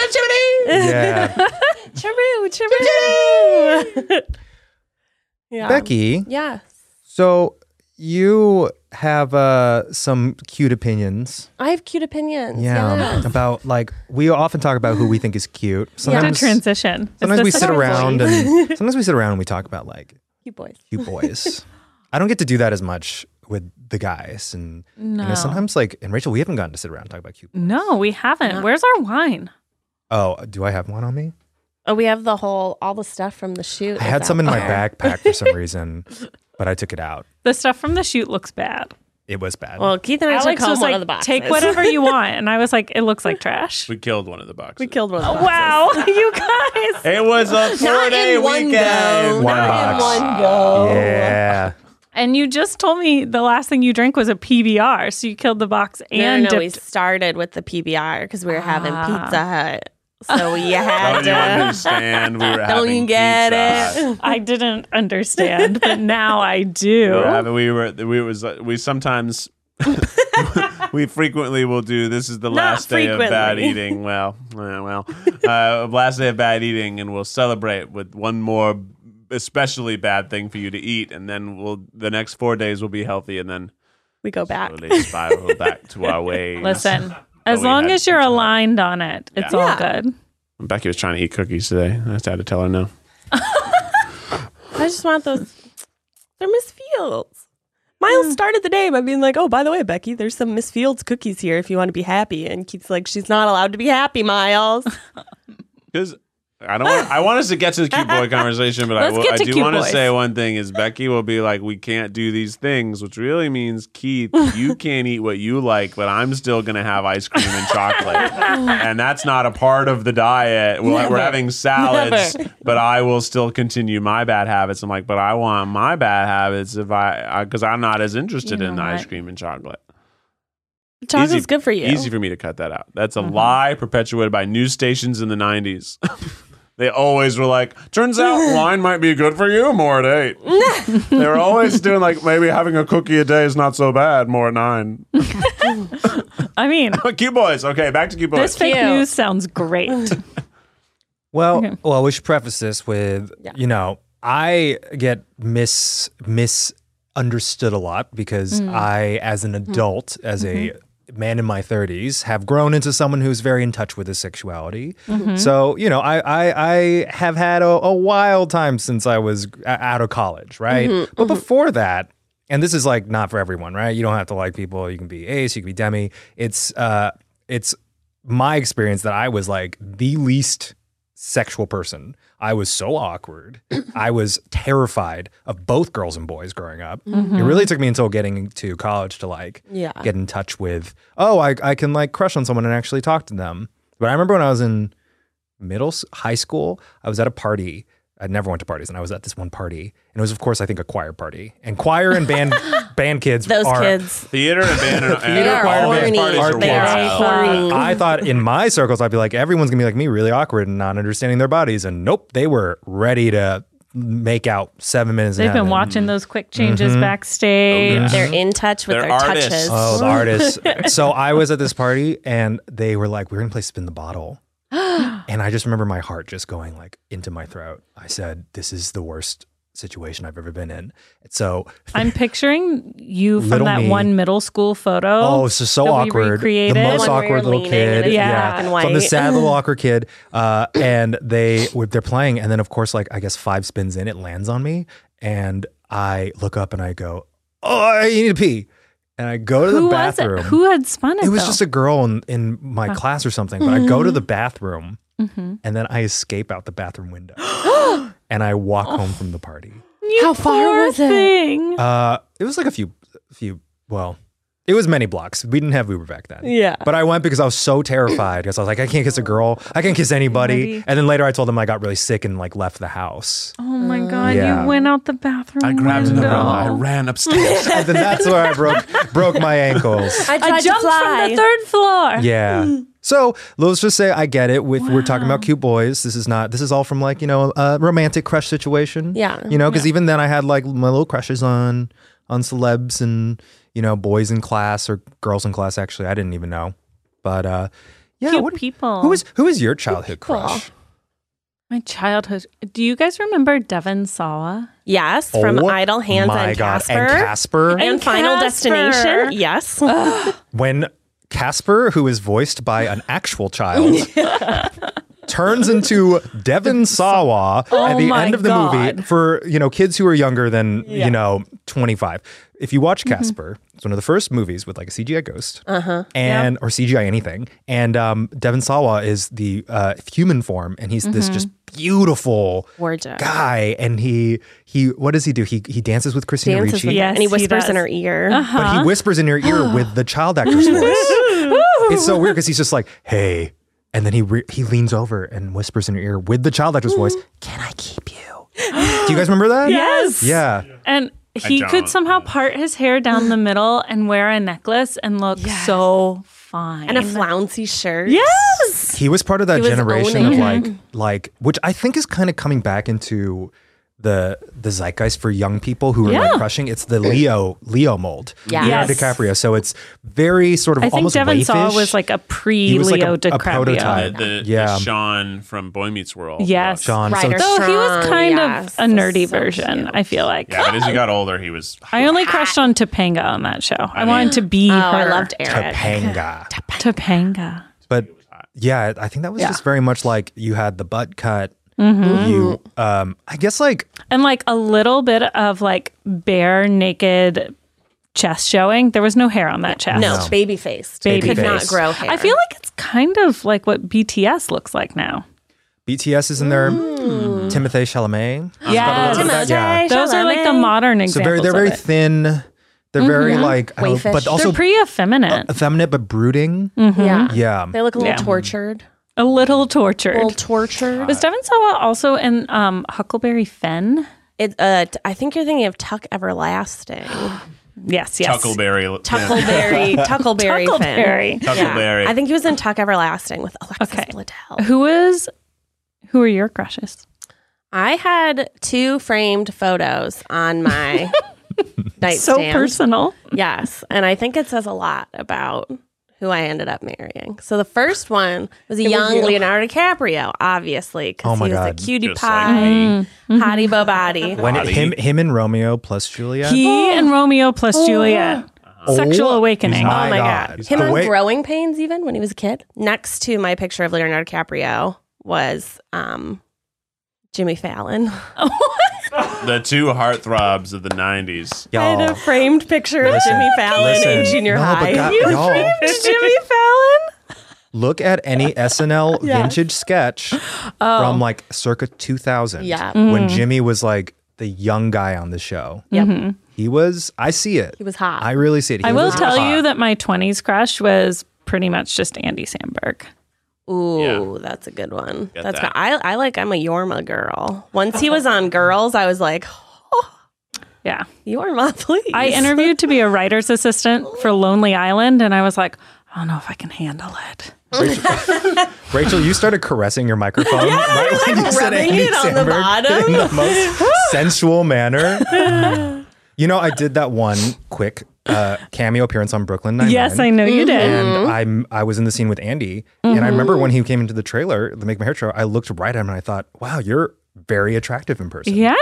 S4: Yeah,
S2: Chiroo, chiroo. Yeah.
S4: Becky.
S2: Yeah.
S4: So you have uh, some cute opinions.
S2: I have cute opinions.
S4: Yeah,
S2: Yeah.
S4: about like we often talk about who we think is cute.
S3: Good
S4: Sometimes,
S3: transition. Is
S4: sometimes
S3: this
S4: we
S3: a
S4: sit around
S3: transition?
S4: and sometimes we sit around and we talk about like
S2: Cute boys.
S4: cute boys. I don't get to do that as much with the guys, and you know,
S3: No.
S4: sometimes like and Rachel, we haven't gotten to sit around and talk about cute.
S3: No, we haven't.
S2: No.
S3: Where's our wine?
S4: Oh, do I have one on me?
S2: Oh, we have the whole, all the stuff from the shoot.
S4: I
S2: is
S4: had some
S2: out
S4: in my
S2: there.
S4: backpack for some reason, but I took it out.
S3: The stuff from the shoot looks bad.
S4: It was bad.
S2: Well, Keith and I
S3: Alex
S2: took home
S3: was
S2: one
S3: like,
S2: of the boxes.
S3: take whatever you want. And I was like, it looks like trash.
S5: We killed one of the boxes.
S2: We killed one of the boxes.
S3: Wow, you guys.
S5: It was a
S2: Not
S5: four-day
S2: in one
S5: weekend.
S2: go.
S4: One
S2: Not
S4: box.
S2: in one go.
S4: yeah.
S3: And you just told me the last thing you drank was a P B R. So you killed the box
S2: No,
S3: and
S2: no, no, we
S3: dipped.
S2: started with the P B R because we were having
S3: Ah.
S2: Pizza Hut. So we
S5: Don't
S2: had
S5: you
S2: to.
S5: understand? We were
S2: Don't
S5: having
S2: you get
S5: pizza.
S2: it?
S3: I didn't understand, but now I
S5: We
S3: do.
S5: were having, we were we was we sometimes we frequently will do this is the
S2: Not
S5: last day of bad
S2: frequently.
S5: eating. Well, uh, well, uh, last day of bad eating, and we'll celebrate with one more especially bad thing for you to eat, and then we'll the next four days will be healthy, and then
S2: We go back.
S5: slowly spiral back to our ways.
S3: Listen, as
S5: we
S3: long
S5: had
S3: as you're
S5: pizza Hut.
S3: aligned on it, it's
S5: Yeah.
S3: all
S2: Yeah.
S3: good.
S5: Becky was trying to eat cookies today. I just had to tell her no.
S2: I just want those. They're Miss Fields. Miles started the day by being like, "Oh, by the way, Becky, there's some Miss Fields cookies here if you want to be happy." And Keith's like, "She's not allowed to be happy, Miles."
S5: Because I don't. Want, I want us to get to the cute boy conversation, but I,
S3: Let's
S5: will,
S3: get
S5: I
S3: to
S5: do
S3: cute
S5: want to
S3: boys.
S5: say one thing: is Becky will be like, "We can't do these things," which really means Keith, you can't eat what you like, but I'm still gonna have ice cream and chocolate, and that's not a part of the diet. We're, we're having salads,
S2: Never.
S5: but I will still continue my bad habits. I'm like, but I want my bad habits if I because I'm not as interested
S3: You know
S5: in ice
S3: what?
S5: cream and chocolate.
S2: Chocolate's
S5: Easy-
S2: good for you.
S5: Easy for me to cut that out. That's a
S3: Mhm.
S5: lie perpetuated by news stations in the nineties. They always were like, turns out wine might be good for you more at eight. They were always doing like, maybe having a cookie a day is not so bad, more at nine.
S3: I mean,
S5: Cute boys. Okay, back to cute boys.
S3: this fake
S2: Cute.
S3: news sounds great.
S4: Well,
S3: Okay.
S4: well, we should preface this with,
S2: Yeah.
S4: you know, I get mis misunderstood a lot because
S3: Mm.
S4: I, as an
S3: Mm-hmm.
S4: adult, as a man in my thirties, have grown into someone who's very in touch with his sexuality.
S3: Mm-hmm.
S4: So, you know, I I, I have had a, a wild time since I was a- out of college, right?
S3: Mm-hmm,
S4: But before that, and this is like not for everyone, right? You don't have to like people. You can be ace, you can be demi. It's uh, it's my experience that I was like the least sexual person. I was so awkward. I was terrified of both girls and boys growing up.
S3: Mm-hmm.
S4: It really took me until getting to college to like
S2: Yeah.
S4: get in touch with, oh, I, I can like crush on someone and actually talk to them. But I remember when I was in middle, s- high school, I was at a party. I never went to parties, and I was at this one party, and it was, of course, I think a choir party. And choir and band band kids
S2: Those
S4: are
S2: kids.
S5: Theater and band and, and
S2: They are
S5: all those
S2: horny.
S5: parties are
S2: They are
S5: wild.
S2: horny.
S4: I thought in my circles, I'd be like, everyone's gonna be like me, really awkward and not understanding their bodies. And nope, they were ready to make out seven minutes. in
S3: They've been
S4: heaven.
S3: watching those quick changes backstage.
S2: They're in touch with
S5: They're
S2: their
S5: artists.
S2: touches.
S4: Oh, the artists. So I was at this party, and they were like, we're gonna play spin the bottle. And I just remember my heart just going like into my throat. I said, this is the worst situation I've ever been in. So
S3: I'm picturing you from
S4: Little
S3: that
S4: me.
S3: one middle school photo.
S4: Oh, it's just so
S3: that we
S4: awkward.
S3: recreated.
S4: The most
S2: The one where
S4: awkward
S2: you're
S4: little
S2: leaning
S4: kid.
S2: and it's
S3: Yeah.
S2: black and white.
S4: From the sad little awkward kid. Uh, and they were they're playing, and then of course, like I guess five spins in, it lands on me, and I look up and I go, "Oh, I need to pee," and I go to
S3: Who
S4: the
S3: was
S4: bathroom.
S3: it? Who had spun it?
S4: It was
S3: though?
S4: just a girl in, in my class or something, but I go to the bathroom, and then I escape out the bathroom window, and I walk home from the party.
S3: You
S2: How far
S3: poor
S2: was it?
S3: thing.
S4: Uh, it was like a few, few. Well, it was many blocks. We didn't have Uber back then.
S2: Yeah.
S4: But I went because I was so terrified because I was like, I can't kiss a girl. I can't kiss anybody.
S3: Anybody.
S4: And then later I told them I got really sick and like left the house.
S3: Oh my God!
S4: Yeah.
S3: You went out the bathroom.
S5: I grabbed an
S3: window.
S5: umbrella. I ran upstairs.
S4: And then that's where I broke broke my ankles.
S2: I tried
S3: I
S2: to
S3: jumped
S2: fly.
S3: from the third floor.
S4: Yeah. So let's just say I get it. With we're talking about cute boys. This is not. This is all from like you know a romantic crush situation.
S2: Yeah.
S4: You know, because even then I had like my little crushes on on celebs and you know boys in class or girls in class. Actually, I didn't even know. But uh, yeah.
S3: Cute
S4: What,
S3: people.
S4: who was who was your childhood crush?
S3: My childhood. Do you guys remember Devon Sawa?
S2: Yes, from
S4: Oh
S2: Idle Hands
S4: my
S2: and
S4: God.
S2: Casper.
S4: And Casper.
S2: And
S3: And
S2: Final
S3: Casper.
S2: Destination. Yes.
S4: When Casper, who is voiced by an actual child, turns into Devon Sawa at
S3: Oh
S4: the
S3: my
S4: end of the movie
S3: God.
S4: for you know kids who are younger than you know twenty-five. If you watch
S3: Mm-hmm.
S4: Casper, it's one of the first movies with like a C G I ghost, uh-huh. and or C G I anything. And um, Devon Sawa is the uh, human form, and he's this
S3: Mm-hmm.
S4: just beautiful
S2: Gorgeous.
S4: guy. And he he what does he do? He he dances with Christina
S2: Dances
S4: Ricci.
S2: with
S3: Yes,
S2: and he
S3: he
S2: whispers in
S3: does.
S2: her ear.
S4: But he whispers in your ear with the child actor's voice. It's so weird because he's just like, "Hey," and then he re- he leans over and whispers in your ear with the child actor's voice, "Can I keep you?" Do you guys remember that?
S3: Yes.
S4: Yeah.
S3: And he
S5: don't.
S3: could somehow part his hair down the middle and wear a necklace and look so fine.
S2: And a flouncy shirt.
S3: Yes.
S4: He was part of that
S2: He was
S4: generation
S2: owning
S4: of like
S2: it.
S4: like which I think is kind of coming back into the the zeitgeist for young people who are
S3: Yeah.
S4: like crushing. It's the Leo Leo mold.
S2: Yeah.
S4: Leonardo
S3: Yes.
S4: DiCaprio. So it's very sort of
S3: I think
S4: almost
S3: Devon Sawa
S4: waifish.
S3: was like a
S4: He was like
S3: pre-Leo
S4: a- a
S3: DiCaprio.
S4: prototype.
S5: the, the,
S4: Yeah.
S5: the Sean from Boy Meets World.
S3: Yes.
S4: Sean. So
S2: Ryder
S4: it's-
S3: Though he was
S2: Strong,
S3: kind
S2: yes.
S3: of a nerdy
S2: So
S3: version,
S2: cute.
S3: I feel like.
S5: Yeah, but as he got older, he was.
S3: I only crushed on Topanga on that show. I,
S5: mean-
S3: wanted to be
S2: Oh,
S3: her.
S2: I loved Eric.
S4: Topanga.
S3: Topanga.
S4: But yeah, I think that was
S3: Yeah.
S4: just very much like you had the butt cut.
S3: Mm-hmm.
S4: You, um, I guess like
S3: And like a little bit of like bare naked chest showing. There was no hair on that chest.
S2: No,
S4: No.
S2: baby faced.
S3: Baby
S2: Could not
S4: face.
S2: grow hair.
S3: I feel like it's kind of like what B T S looks like now.
S4: B T S is in there. Timothy Chalamet.
S3: Yes.
S2: Timothée
S4: Yeah.
S3: Those are like the
S2: Chalamet.
S3: modern
S4: So
S3: examples.
S4: very, they're very
S3: of it.
S4: thin. They're very like, I don't-
S2: Waifish.
S4: but also
S3: They're pre-effeminate.
S4: effeminate but brooding.
S2: Yeah.
S4: Yeah.
S2: They look a little
S3: Yeah.
S2: tortured.
S3: A little tortured.
S2: A little tortured.
S3: Was Devon Sawa also in um, Huckleberry Finn?
S2: It, uh, t- I think you're thinking of Tuck Everlasting.
S3: Yes, yes.
S5: Tuckleberry.
S2: Tuckleberry. Tuckleberry.
S3: Huckleberry.
S2: Finn.
S5: Tuckleberry.
S2: I think he was in Tuck Everlasting with Alexis
S3: Okay.
S2: Bledel.
S3: Who is? Who are your crushes?
S2: I had two framed photos on my nightstand.
S3: So personal.
S2: Yes. And I think it says a lot about who I ended up marrying. So the first one was a young
S3: you.
S2: Leonardo DiCaprio, obviously,
S4: Oh
S2: because
S4: my
S2: he was
S4: God.
S2: a cutie
S5: Just like
S2: pie,
S5: me.
S2: hottie bo body.
S4: When
S5: Body.
S4: him, him and Romeo plus Juliet.
S3: He and Romeo plus Juliet. Sexual
S4: Oh,
S3: awakening.
S4: my
S2: Oh my
S4: God.
S2: God. Him
S4: The
S2: on
S4: way-
S2: Growing Pains, even when he was a kid. Next to my picture of Leonardo DiCaprio was um, Jimmy Fallon.
S5: The two heartthrobs of the nineties.
S2: I had
S4: Y'all.
S2: a framed picture of
S4: Listen,
S2: Jimmy Fallon
S4: listen.
S2: in junior
S4: No, but
S2: high.
S4: God-
S2: You
S4: y'all.
S2: framed Jimmy Fallon?
S4: Look at any S N L vintage sketch from like circa two thousand.
S2: Yeah.
S4: When Jimmy was like the young guy on the show.
S2: Yep.
S4: He was, I see it.
S2: He was hot.
S4: I really see it. He
S3: I will
S4: was
S3: tell
S4: hot.
S3: you that my twenties crush was pretty much just Andy Samberg.
S2: Ooh, that's a good one.
S5: Get
S2: That's
S5: that.
S2: good. I I like I'm a Yorma girl. Once he was on Girls, I was like,
S3: Yeah.
S2: Yorma, please.
S3: I interviewed to be a writer's assistant for Lonely Island, and I was like, I don't know if I can handle it.
S4: Rachel, you started caressing your microphone right when you said
S2: rubbing
S4: Andy
S2: it on the
S4: Samberg
S2: bottom.
S4: in the most sensual manner. You know, I did that one quick uh, cameo appearance on Brooklyn Nine-Nine.
S3: Yes, I know you did.
S4: And I'm I was in the scene with Andy, and I remember when he came into the trailer, the Make My Hair show, I looked right at him and I thought, wow, you're very attractive in person.
S3: Yeah.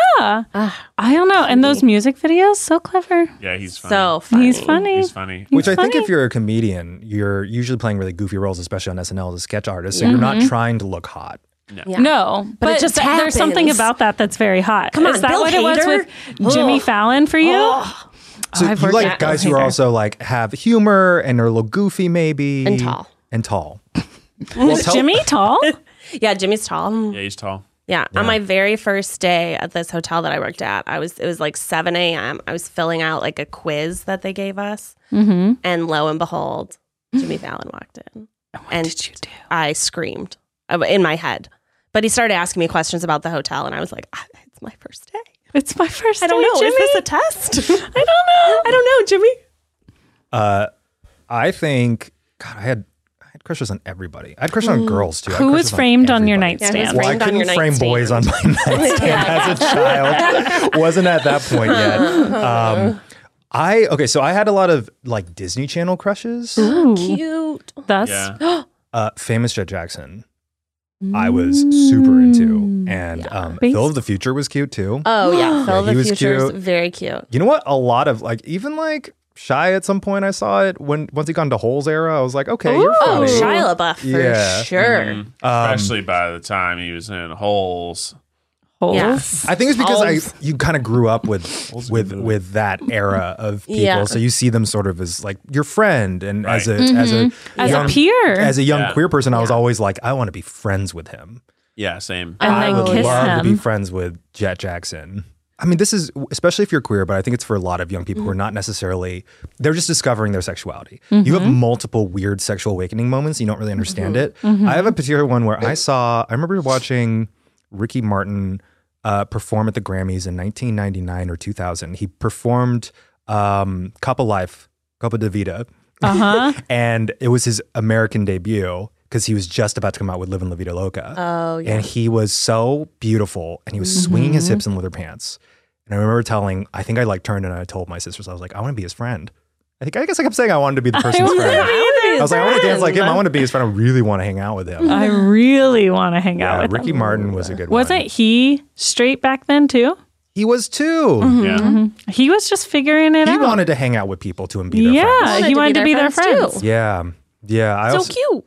S3: I don't know. And those music videos, so clever.
S5: Yeah, he's funny.
S2: So funny.
S3: He's funny.
S5: He's funny.
S4: Which I think
S3: funny.
S4: if you're a comedian, you're usually playing really goofy roles, especially on S N L as a sketch artist. So you're not trying to look hot.
S2: Yeah.
S3: No, but,
S2: it just
S3: th- there's something
S2: happens.
S3: about that that's very hot.
S2: Come on,
S3: Is that
S2: Bill
S3: what it was
S2: Hader?
S3: with Jimmy
S2: Ugh.
S3: Fallon for you?
S2: Oh,
S4: So
S3: I've
S4: you
S3: worked
S4: like
S3: at
S4: guys
S3: Bill
S4: who are
S3: Hader.
S4: also like have humor and are a little goofy maybe.
S2: And tall.
S4: And tall.
S3: Is Jimmy tall?
S2: yeah, Jimmy's tall.
S5: Yeah, he's tall.
S2: Yeah. On my very first day at this hotel that I worked at, I was it was like seven a.m. I was filling out like a quiz that they gave us,
S3: Mm-hmm.
S2: and lo and behold, Jimmy Fallon walked in,
S3: What
S2: and
S3: did you do?
S2: I screamed uh, in my head. But he started asking me questions about the hotel, and I was like, ah, "It's my first day.
S3: It's my first
S2: I don't
S3: day,
S2: know.
S3: Jimmy.
S2: Is this a test?
S3: I don't know.
S2: I don't know, Jimmy."
S4: Uh, I think God, I had I had crushes on everybody. I had crushes on girls too. I had
S3: Who was
S4: crushes on
S3: framed on your
S4: everybody.
S2: Yeah,
S3: nightstand?
S2: who's
S4: Well, I
S2: framed on
S4: couldn't
S2: your
S4: frame
S2: nightstand?
S4: boys on my nightstand as a child. Wasn't at that point yet. Um, I okay, so I had a lot of like Disney Channel crushes.
S3: Ooh.
S2: Cute.
S3: Thus,
S5: Yeah.
S4: Uh, famous Jet Jackson. I was super into, and um,
S3: Based-
S4: Phil of the Future was cute too.
S2: Oh yeah, Phil
S4: Yeah,
S2: of
S4: he
S2: the
S4: was
S2: Future's
S4: cute.
S2: very cute.
S4: You know what? A lot of like even like Shy at some point I saw it when once he got into Holes era. I was like, okay, you're
S2: Oh,
S4: funny.
S2: Shia LaBeouf for
S4: Yeah.
S2: sure.
S5: Mhm. Especially by the time he was in Holes.
S3: holes.
S2: Yeah.
S4: I think it's because
S2: Holes.
S4: I you kind of grew up with with with that era of people,
S2: Yeah.
S4: so you see them sort of as like your friend, and as a
S5: Right.
S4: as a
S3: As
S4: young,
S3: a peer.
S4: as a young
S5: Yeah.
S4: queer person, I was always like, I want to be friends with him.
S5: Yeah, same.
S3: and
S4: I
S3: then
S4: would
S3: kiss
S4: love to be
S3: him.
S4: friends with Jet Jackson. I mean, this is especially if you're queer, but I think it's for a lot of young people who are not necessarily, they're just discovering their sexuality. You have multiple weird sexual awakening moments. You don't really understand it. I have a particular one where I saw, I remember watching Ricky Martin uh, perform at the Grammys in nineteen ninety-nine or two thousand. He performed um, Couple Life, Couple de Vida.
S3: Uh-huh.
S4: And it was his American debut because he was just about to come out with Livin' La Vida Loca.
S2: Oh yeah.
S4: And he was so beautiful, and he was swinging his hips in leather pants. And I remember telling, I think I like turned and I told my sisters, I was like, I want to be his friend. I think I guess I kept saying I wanted to be the person's
S3: wanna
S4: friend.
S3: be
S4: I was like, I want to dance like him. I
S2: friend.
S4: want to be his friend. I really want to hang out with him.
S3: I really want to hang out
S4: Yeah,
S3: with
S4: Ricky
S3: him.
S4: Martin was a good
S3: Wasn't
S4: one.
S3: he straight back then too?
S4: He was too.
S5: Yeah.
S3: He was just figuring it
S4: He
S3: out.
S4: wanted to hang out with people to and be their
S3: yeah,
S4: friends.
S3: he wanted to be their
S2: friends,
S3: friends.
S2: too.
S4: Yeah. Yeah. I
S2: So
S4: also,
S2: cute.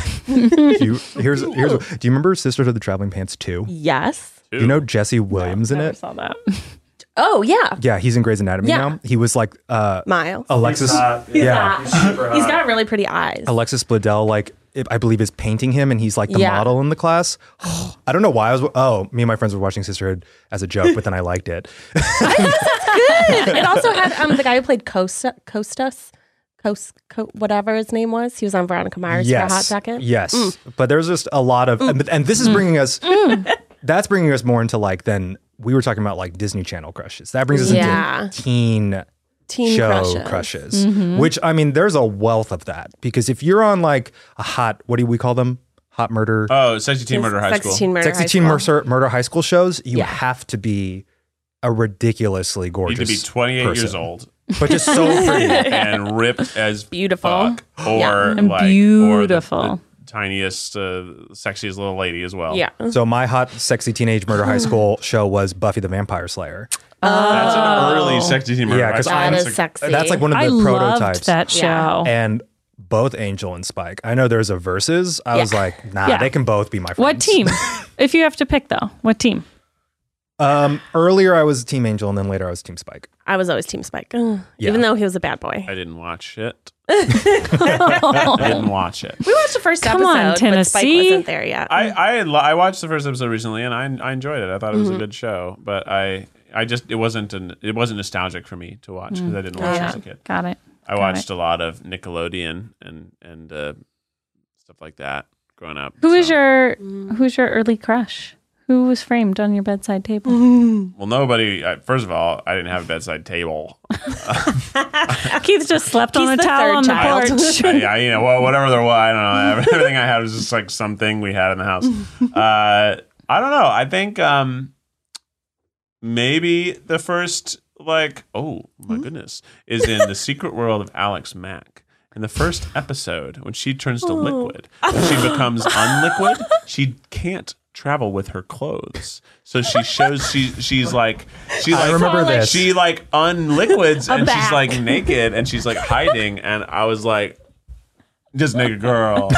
S4: do you, here's, here's, do you remember Sisters of the Traveling Pants two?
S2: Yes.
S4: Do you know Jesse Williams in
S3: Never
S4: it?
S3: saw that.
S2: Oh yeah.
S4: Yeah, he's in Grey's Anatomy
S2: Yeah.
S4: now. He was like uh,
S2: Miles.
S4: Alexis. yeah,
S2: He's got really pretty eyes.
S4: Alexis Bledel, like if- I believe, is painting him, and he's like the
S2: Yeah.
S4: model in the class. I don't know why I was. Oh, me and my friends were watching Sisterhood as a joke, but then I liked it.
S2: It also had um the guy who played Costa, Costas, Coast, Co- whatever his name was. He was on Veronica Mars
S4: yes,
S2: for a hot second.
S4: yes, but there's just a lot of, and, and this is bringing us. That's bringing us more into like then we were talking about like Disney Channel crushes. That brings us
S2: Yeah.
S4: into teen.
S2: Teen
S4: show
S2: crushes.
S4: crushes, which I mean, there's a wealth of that because if you're on like a hot, what do we call them? Hot murder,
S5: Oh, Sexy Teen Murder High
S2: Sexy
S5: School.
S2: Teen Murder
S4: sexy
S2: High
S4: teen
S2: School.
S4: murder, murder high school shows. You
S2: Yeah.
S4: have to be a ridiculously
S5: You
S4: gorgeous.
S5: need to be twenty-eight
S4: person,
S5: years old
S4: but just so pretty.
S5: and ripped as
S2: Beautiful.
S5: fuck, or
S2: Yeah.
S3: And
S5: like
S3: beautiful.
S5: or the, the tiniest, uh, sexiest little lady as well.
S2: Yeah.
S4: So my hot, sexy teenage murder high school show was Buffy the Vampire Slayer.
S5: That's an early Sexy Teen Murder
S4: Yeah,
S5: High
S4: 'cause
S5: School.
S2: That
S4: I'm
S2: is
S5: That's a-
S2: sexy.
S4: That's like one of the
S3: I
S4: prototypes.
S3: loved that show.
S2: Yeah.
S4: And both Angel and Spike. I know there's a versus. I was
S2: Yeah.
S4: like, nah,
S3: Yeah.
S4: they can both be my friends.
S3: What team? If you have to pick though, what team?
S4: Um, earlier I was Team Angel, and then later I was Team Spike.
S2: I was always Team Spike, Ugh.
S4: Yeah.
S2: even though he was a bad boy.
S5: I didn't watch it. I didn't watch it.
S2: We watched the first
S3: Come
S2: episode,
S3: on,
S2: but Spike
S3: Tennessee.
S2: wasn't there yet.
S5: I I, lo- I watched the first episode recently, and I I enjoyed it. I thought it was
S2: Mm-hmm.
S5: a good show, but I I just it wasn't an it wasn't nostalgic for me to watch because I didn't watch it
S2: Yeah.
S5: as a kid.
S3: Got it.
S5: I
S3: Got
S5: watched
S3: it.
S5: a lot of Nickelodeon and and uh, stuff like that growing up.
S3: Who is
S5: so-
S3: your Who's your early crush? Who was framed on your bedside table?
S5: Well, nobody. Uh, first of all, I didn't have a bedside table.
S3: Keith just slept
S2: He's
S3: on a
S2: the
S3: towel
S2: third
S3: on the
S2: child.
S3: porch.
S5: I, I, you know, well, whatever there was, I don't know. Everything I had was just like something we had in the house. Uh, I don't know. I think um, maybe the first like, oh my goodness, is in The Secret World of Alex Mack. In the first episode, when she turns to liquid, when she becomes unliquid, she can't travel with her clothes. So she shows she she's like she
S4: I
S5: like
S4: remember this.
S5: she like unliquids and
S2: back.
S5: she's like naked and she's like hiding, and I was like, just naked girl.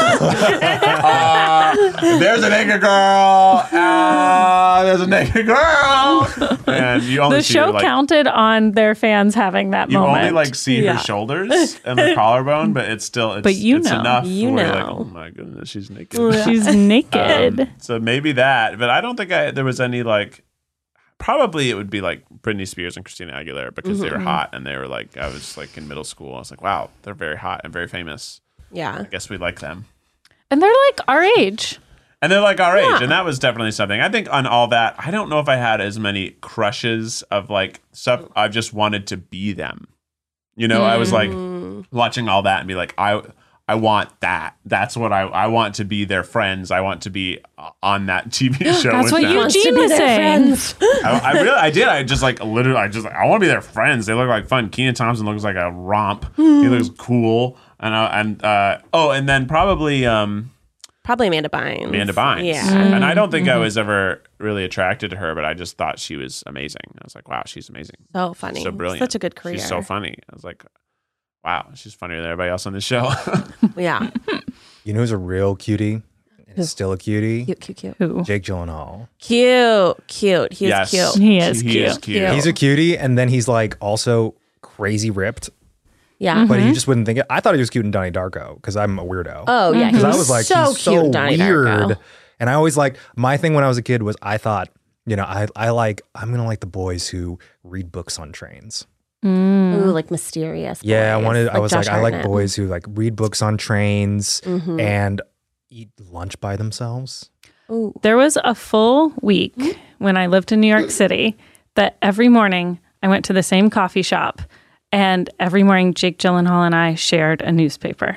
S5: uh, there's a naked girl. Uh, there's a naked girl. And you only
S3: The
S5: see
S3: show
S5: her, like,
S3: counted on their fans having that
S5: you
S3: moment.
S5: only like see
S2: Yeah.
S5: her shoulders and her collarbone, but it's still it's,
S3: But you
S5: it's
S3: know.
S5: enough.
S2: You
S5: where you're like,
S2: know.
S5: oh my goodness, she's naked.
S3: She's naked.
S5: Um, so maybe that, but I don't think I there was any like. Probably it would be like Britney Spears and Christina Aguilera because they were hot and they were like I was like in middle school. I was like, wow, they're very hot and very famous.
S2: Yeah.
S5: I guess we like them.
S3: And they're like our age.
S5: And they're like our age, and that was definitely something. I think on all that, I don't know if I had as many crushes of like stuff. I just wanted to be them. You know, I was like watching all that and be like, I, I want that. That's what I, I want to be their friends. I want to be on that T V show.
S3: That's
S5: with
S3: what
S5: them.
S3: you
S2: Wants to
S3: Eugene
S2: be
S3: was
S2: their
S3: saying.
S2: friends.
S5: I, I really, I did. I just like literally, I just, I want to be their friends. They look like fun. Kenan Thompson looks like a romp. He looks cool. And I, and uh, oh, and then probably um,
S2: Probably Amanda Bynes.
S5: Amanda Bynes.
S2: Yeah.
S5: And I don't think I was ever really attracted to her, but I just thought she was amazing. I was like, wow, she's amazing.
S2: So funny.
S5: So brilliant.
S2: Such a good career.
S5: She's so funny. I was like, wow, she's funnier than everybody else on this show.
S2: Yeah.
S4: You know who's a real cutie? And is still a cutie?
S2: Cute, cute, cute.
S3: Who?
S4: Jake Gyllenhaal.
S2: Cute, cute. He's
S5: yes.
S2: cute.
S3: He is
S5: He
S3: cute.
S5: is cute.
S2: Cute.
S4: He's a cutie, and then he's like also crazy ripped,
S2: Yeah.
S4: but you just wouldn't think it. I thought he was cute in Donnie Darko because I'm a weirdo.
S2: Oh, yeah.
S4: Because
S2: He's
S4: I was like,
S2: so
S4: he's
S2: cute,
S4: so
S2: Donnie
S4: weird.
S2: Darko.
S4: And I always like, my thing when I was a kid was I thought, you know, I, I like, I'm going to like the boys who read books on trains.
S2: Ooh, like mysterious.
S4: Yeah, I
S2: boys,
S4: wanted, I was
S2: Josh
S4: like, I like
S2: Hartnett.
S4: boys who like read books on trains
S2: Mhm.
S4: and eat lunch by themselves.
S2: Ooh.
S3: There was a full week when I lived in New York City that every morning I went to the same coffee shop, and every morning Jake Gyllenhaal and I shared a newspaper.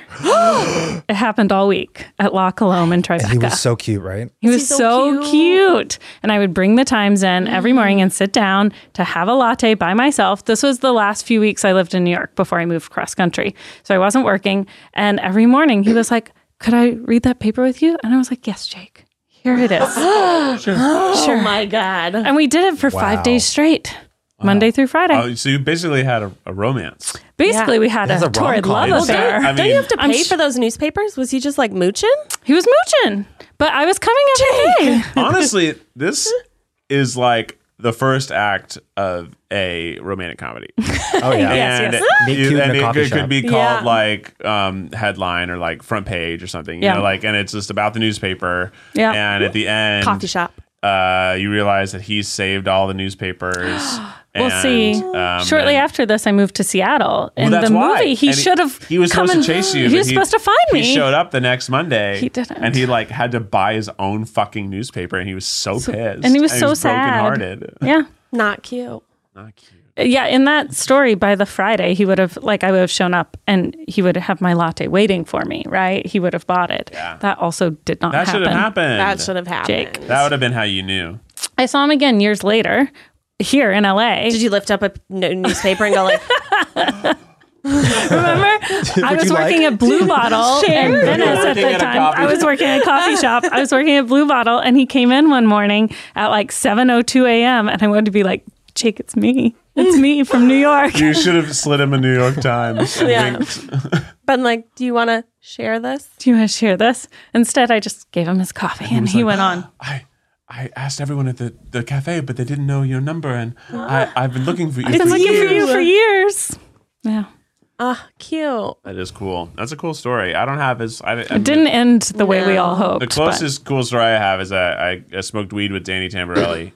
S3: It happened all week at La Colombe in Tribeca.
S4: And he was so cute, right?
S3: He was
S2: He's so
S3: so
S2: cute.
S3: cute. And I would bring the Times in every morning and sit down to have a latte by myself. This was the last few weeks I lived in New York before I moved cross country. So I wasn't working. And every morning he was like, could I read that paper with you? And I was like, yes, Jake. Here it is. sure.
S2: Oh my God.
S3: And we did it for five
S4: Wow.
S3: days straight, Monday through Friday.
S5: Oh, so you basically had a, a romance.
S3: Basically,
S2: Yeah.
S3: we had
S4: That's
S3: a
S4: a
S3: torrid
S4: rom-com.
S3: love
S4: Well, don't-
S3: affair.
S5: I
S2: Don't
S5: mean-
S2: you have to
S3: I'm
S2: pay
S3: sh-
S2: for those newspapers? Was he just like mooching?
S3: He was mooching, but I was coming every day.
S5: Honestly, this is like the first act of a romantic comedy.
S4: Oh, yeah.
S5: and
S3: yes.
S4: Meet
S5: you-
S4: cute in
S5: and
S4: a
S5: it
S4: coffee
S5: could, could
S4: shop.
S5: be called
S2: Yeah.
S5: like um, headline or like front page or something. You
S3: Yeah.
S5: know, like, and it's just about the newspaper.
S3: Yeah.
S5: And at the end,
S2: Coffee shop.
S5: Uh, you realize that he's saved all the newspapers.
S3: We'll
S5: and,
S3: see.
S5: um,
S3: Shortly
S5: and-
S3: after this, I moved to Seattle.
S5: Well,
S3: In
S5: that's
S3: the
S5: why.
S3: movie, he
S5: And
S3: should have.
S5: He was
S3: come
S5: supposed to
S3: and-
S5: chase you.
S3: He
S5: but
S3: was supposed to find me.
S5: He showed up the next Monday.
S3: He didn't.
S5: And he like had to buy his own fucking newspaper, and he was so, pissed.
S3: and he was so sad.
S5: brokenhearted.
S3: Yeah.
S2: Not cute.
S5: Not cute.
S3: Yeah, in that story, by the Friday, he would have, like, I would have shown up and he would have my latte waiting for me, right? He would have bought it.
S5: Yeah.
S3: That also did not
S5: That should
S3: happen.
S5: have happened.
S2: That should have happened.
S3: Jake.
S5: That would have been how you knew.
S3: I saw him again years later here in L A.
S2: Did you lift up a n- newspaper and go like,
S3: Remember? I was
S4: you
S3: working
S4: like?
S3: at Blue Bottle in Venice at
S5: working
S3: the
S5: at a
S3: time.
S5: coffee
S3: I was working at a coffee shop. I was working at Blue Bottle, and he came in one morning at like seven oh two a.m. and I wanted to be like, Jake, it's me. It's me from New York.
S5: You should have slid him a New York Times. and
S2: Yeah.
S5: winked.
S2: but like, do you want to share this?
S3: Do you want to share this? Instead, I just gave him his coffee and he went on.
S5: I I asked everyone at the, the cafe, but they didn't know your number, and I, I've been looking for you
S3: I've been
S5: for
S3: looking
S5: years.
S3: for you for years. Yeah.
S2: Ah, cute.
S5: That is cool. That's a cool story. I don't have as I, I
S3: It didn't end the way we all hoped.
S5: The closest cool story I have is that I, I smoked weed with Danny Tamborelli.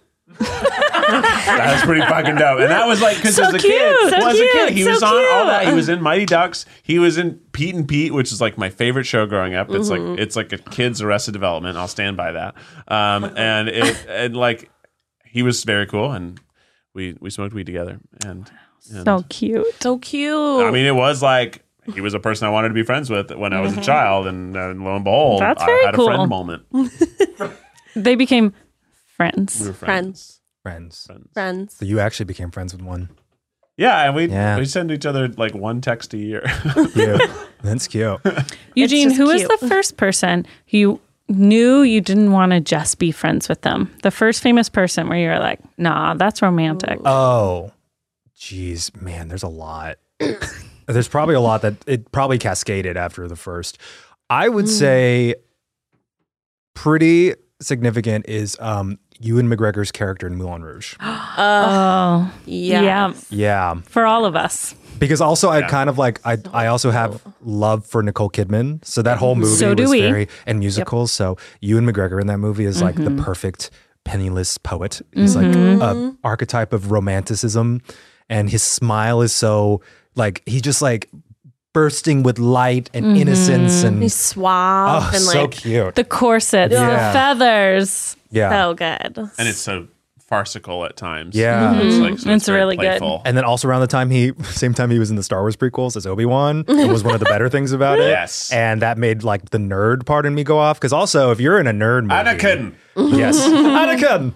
S5: That was pretty fucking dope. And that was like, because
S3: So
S5: as a
S3: cute,
S5: kid,
S3: so
S5: well, as a
S3: cute,
S5: kid, he
S3: so
S5: was on all
S3: cute.
S5: that. He was in Mighty Ducks. He was in Pete and Pete, which is like my favorite show growing up. It's
S3: Mm-hmm.
S5: like it's like a kid's Arrested Development. I'll stand by that. Um, and it and like he was very cool, and we we smoked weed together. And, and
S3: So cute.
S2: So cute.
S5: I mean, it was like. He was a person I wanted to be friends with when I was a child, and, uh, lo and behold,
S3: That's
S5: I
S3: very
S5: had a
S3: cool.
S5: friend moment.
S3: They became friends.
S5: We were
S2: friends.
S5: friends.
S4: Friends.
S2: Friends.
S4: So you actually became friends with one.
S5: Yeah, and we
S4: Yeah.
S5: we send each other like one text a year.
S4: Cute. That's cute.
S3: Eugene,
S2: just
S3: who was
S2: cute.
S3: the first person who you knew you didn't want to just be friends with them? The first famous person where you were like, nah, that's romantic.
S4: Oh, geez, man, there's a lot. There's probably a lot that it probably cascaded after the first. I would say pretty significant is um, Ewan McGregor's character in Moulin Rouge.
S3: oh,
S2: Yeah.
S3: yeah.
S4: Yeah.
S3: For all of us.
S4: Because also I kind of like I I also have love for Nicole Kidman. So that whole movie
S3: So do
S4: was
S3: we.
S4: very and musicals. So Ewan McGregor in that movie is like
S3: Mm-hmm.
S4: the perfect penniless poet. He's like a archetype of romanticism, and his smile is so like he's just like bursting with light and
S3: Mm-hmm.
S4: innocence and
S2: He's suave
S4: oh
S2: and
S4: so
S2: like
S4: cute.
S3: The corsets,
S4: Yeah.
S3: the feathers.
S4: Yeah.
S2: so good.
S5: And it's so farcical at times.
S4: Yeah.
S5: It's like so
S3: It's
S5: very
S3: really good.
S5: playful.
S4: And then also around the time he, same time he was in the Star Wars prequels as Obi-Wan, it was one of the better things about it.
S5: Yes.
S4: And that made like the nerd part in me go off. Because also, if you're in a nerd movie.
S5: Anakin.
S4: Yes. Anakin.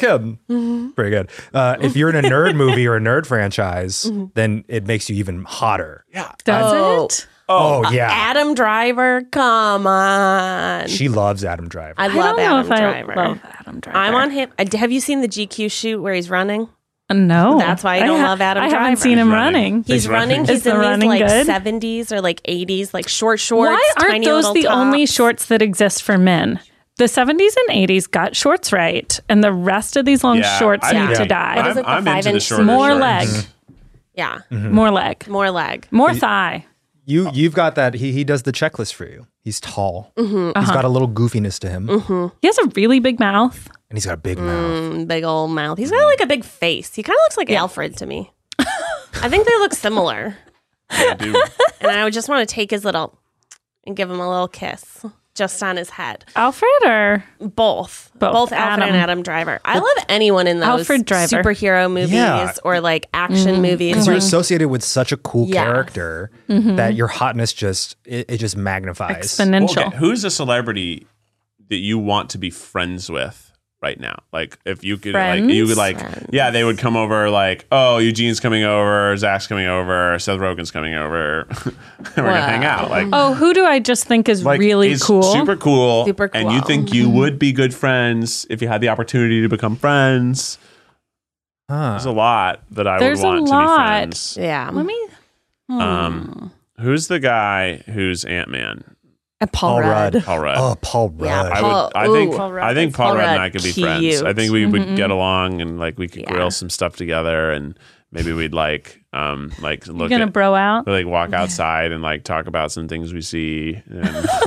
S4: Anakin. Pretty good. Uh, if you're in a nerd movie or a nerd franchise, then it makes you even hotter.
S5: Yeah.
S3: Does
S2: Oh.
S3: it?
S4: Oh, yeah.
S2: Adam Driver, come on.
S4: She loves Adam Driver.
S2: I
S3: I
S2: love
S3: don't know
S2: Adam
S3: if
S2: Driver.
S3: I love Adam Driver.
S2: I'm on him. I- Have you seen the G Q shoot where he's running?
S3: Uh, No.
S2: That's why I don't love Adam
S3: I
S2: Driver.
S3: haven't seen him
S5: He's running.
S3: running.
S2: He's
S5: He's
S2: running.
S5: running.
S2: He's
S3: Is the
S2: in these
S3: running
S2: like
S3: good?
S2: seventies or like eighties, like short shorts.
S3: Why aren't
S2: tiny
S3: those
S2: little
S3: the only
S2: tops.
S3: shorts that exist for men? The seventies and eighties got shorts right, and the rest of these long
S5: Yeah,
S3: shorts
S5: I-
S3: need
S2: yeah.
S3: to die.
S2: What is
S5: I'm,
S2: it, the
S5: I'm into the
S2: five-inch
S5: shorter
S3: More
S5: shorts.
S3: leg,
S2: Yeah,
S3: more leg,
S2: more leg.
S3: more thigh.
S4: You, you've got that. He, he does the checklist for you. He's tall.
S2: Mm-hmm.
S4: He's got a little goofiness to him.
S3: He has a really big mouth.
S4: And he's got a big mouth.
S2: Mm, big old mouth. He's got like a big face. He kind of looks like Alfred to me. I think they look similar.
S5: I do.
S2: And I would just want to take his little and give him a little kiss just on his head.
S3: Alfred or
S2: Both.
S3: Both.
S2: Both Alfred
S3: Adam.
S2: and Adam Driver. I love anyone in those
S3: Alfred Driver.
S2: superhero movies
S4: Yeah.
S2: or like action movies.
S4: Because you're associated with such a cool
S2: Yes.
S4: character
S3: Mm-hmm.
S4: that your hotness just it, it just magnifies.
S3: exponential.
S5: Well, okay, who's a celebrity that you want to be friends with right now? Like, if you could, like, you could, like,
S2: Friends.
S5: yeah, they would come over. Like, oh, Eugene's coming over, Zach's coming over, Seth Rogen's coming over. We're gonna hang out. Like,
S3: Oh, who do I just think is
S5: like
S3: really
S5: he's
S3: cool?
S5: super cool,
S2: Super
S5: and you
S2: cool.
S5: think you would be good friends if you had the opportunity to become friends.
S4: Huh.
S5: There's a lot that I
S3: There's a
S5: would want to be
S3: lot.
S5: friends.
S2: Yeah.
S3: Let me.
S5: Um, who's the guy who's Ant Man?
S2: And Paul,
S4: Paul
S2: Rudd.
S4: Rudd.
S5: Paul Rudd.
S4: Oh, Paul Rudd.
S2: Yeah,
S5: I
S2: Paul-
S5: would. I think.
S2: ooh. Paul Rudd.
S5: I think Paul,
S2: Paul
S5: Rudd and
S2: Rudd
S5: I could be
S2: cute.
S5: friends. I think we would
S3: Mm-hmm.
S5: get along and like we could
S2: Yeah.
S5: grill some stuff together and maybe we'd like um like
S3: You
S5: look
S3: gonna
S5: at
S3: bro out?
S5: like walk outside and like talk about some things we see. And,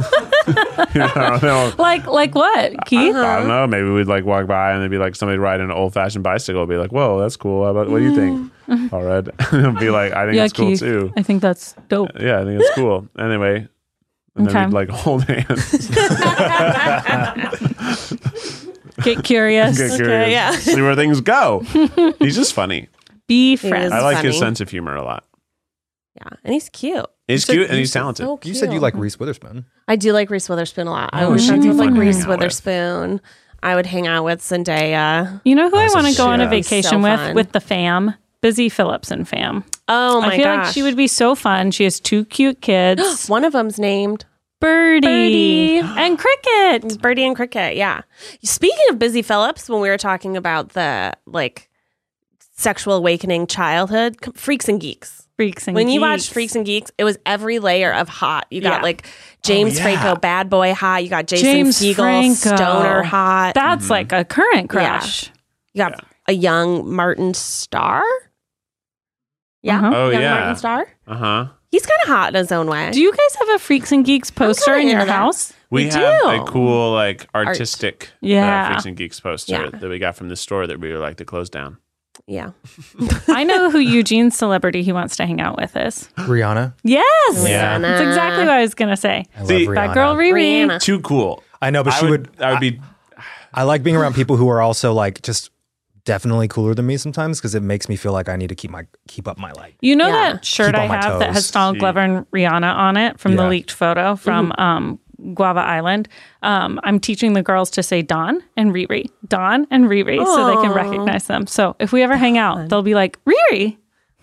S5: you know, I don't know.
S3: Like, like what, Keith?
S5: I don't know. Maybe we'd like walk by and there'd be like somebody riding an old fashioned bicycle. It'd be like, whoa, that's cool. How about what do you think? All right. It'd be like, I think
S3: Yeah,
S5: it's cool
S3: Keith.
S5: too.
S3: I think that's dope.
S5: Yeah, I think it's cool. Anyway. And then
S3: Okay.
S5: we'd like hold hands.
S3: Get curious.
S5: Get curious.
S2: Okay, yeah.
S5: See where things go. He's just funny.
S3: Be friends.
S5: I like his
S2: funny.
S5: sense of humor a lot.
S2: Yeah. And he's cute.
S5: He's
S4: said-
S5: cute and
S4: you
S5: he's
S4: said-
S5: talented.
S2: So
S4: You
S2: cute.
S4: said you like Reese Witherspoon.
S2: I do like Reese Witherspoon a lot. I
S4: Oh,
S2: would
S4: she'd
S2: friends
S4: be
S2: with
S4: fun
S2: like
S4: to
S2: Reese
S5: hang out with.
S2: Witherspoon. I would hang out with Zendaya.
S3: You know who I
S4: That's
S3: want
S4: a
S3: to go on a
S4: shit.
S3: vacation
S2: So
S3: with?
S2: fun.
S3: With the fam. Busy Phillips and fam.
S2: Oh my
S3: I feel
S2: gosh.
S3: like she would be so fun. She has two cute kids.
S2: One of them's named
S3: Birdie,
S2: Birdie.
S3: and Cricket.
S2: Birdie and Cricket. Yeah. Speaking of Busy Phillips, when we were talking about the like sexual awakening childhood, Freaks and Geeks.
S3: Freaks and
S2: When you
S3: Geeks.
S2: watched Freaks and Geeks, it was every layer of hot. You got
S3: Yeah.
S2: like James
S4: yeah.
S2: Franco, bad boy hot. You got Jason
S3: James
S2: Segel,
S3: Franco.
S2: stoner hot.
S3: That's like a current crush.
S2: You got a young Martin Starr. Yeah.
S3: Uh-huh.
S5: Oh,
S2: young
S5: yeah.
S2: Martin Starr.
S5: Uh huh.
S2: He's kind of hot in his own way.
S3: Do you guys have a Freaks and Geeks poster
S2: kinda
S3: in your
S2: into that.
S3: house?
S5: We,
S2: We
S5: have
S2: do.
S5: a cool, like, artistic
S3: Yeah.
S5: uh, Freaks and Geeks poster
S2: Yeah.
S5: that we got from the store that we would like to close down.
S2: Yeah.
S3: I know who Eugene's celebrity he wants to hang out with is.
S4: Rihanna.
S3: Yes.
S5: Yeah.
S3: That's exactly what I was going to say.
S4: I love
S5: See,
S4: Rihanna.
S3: That girl Riri.
S2: Rihanna.
S5: Too cool.
S4: I know, but
S5: I
S4: she
S5: would,
S4: would.
S5: I would be.
S4: I like being around people who are also like just definitely cooler than me sometimes because it makes me feel like I need to keep my keep up my light.
S3: You know
S2: Yeah.
S3: that shirt
S4: Keep
S3: I
S4: on my
S3: have that has
S4: toes.
S3: Donald Glover and Rihanna on it from the
S4: Yeah.
S3: leaked photo from um, Guava Island? Um, I'm teaching the girls to say Don and Riri. Don and Riri so they can recognize them. So if we ever hang out, they'll be like, Riri.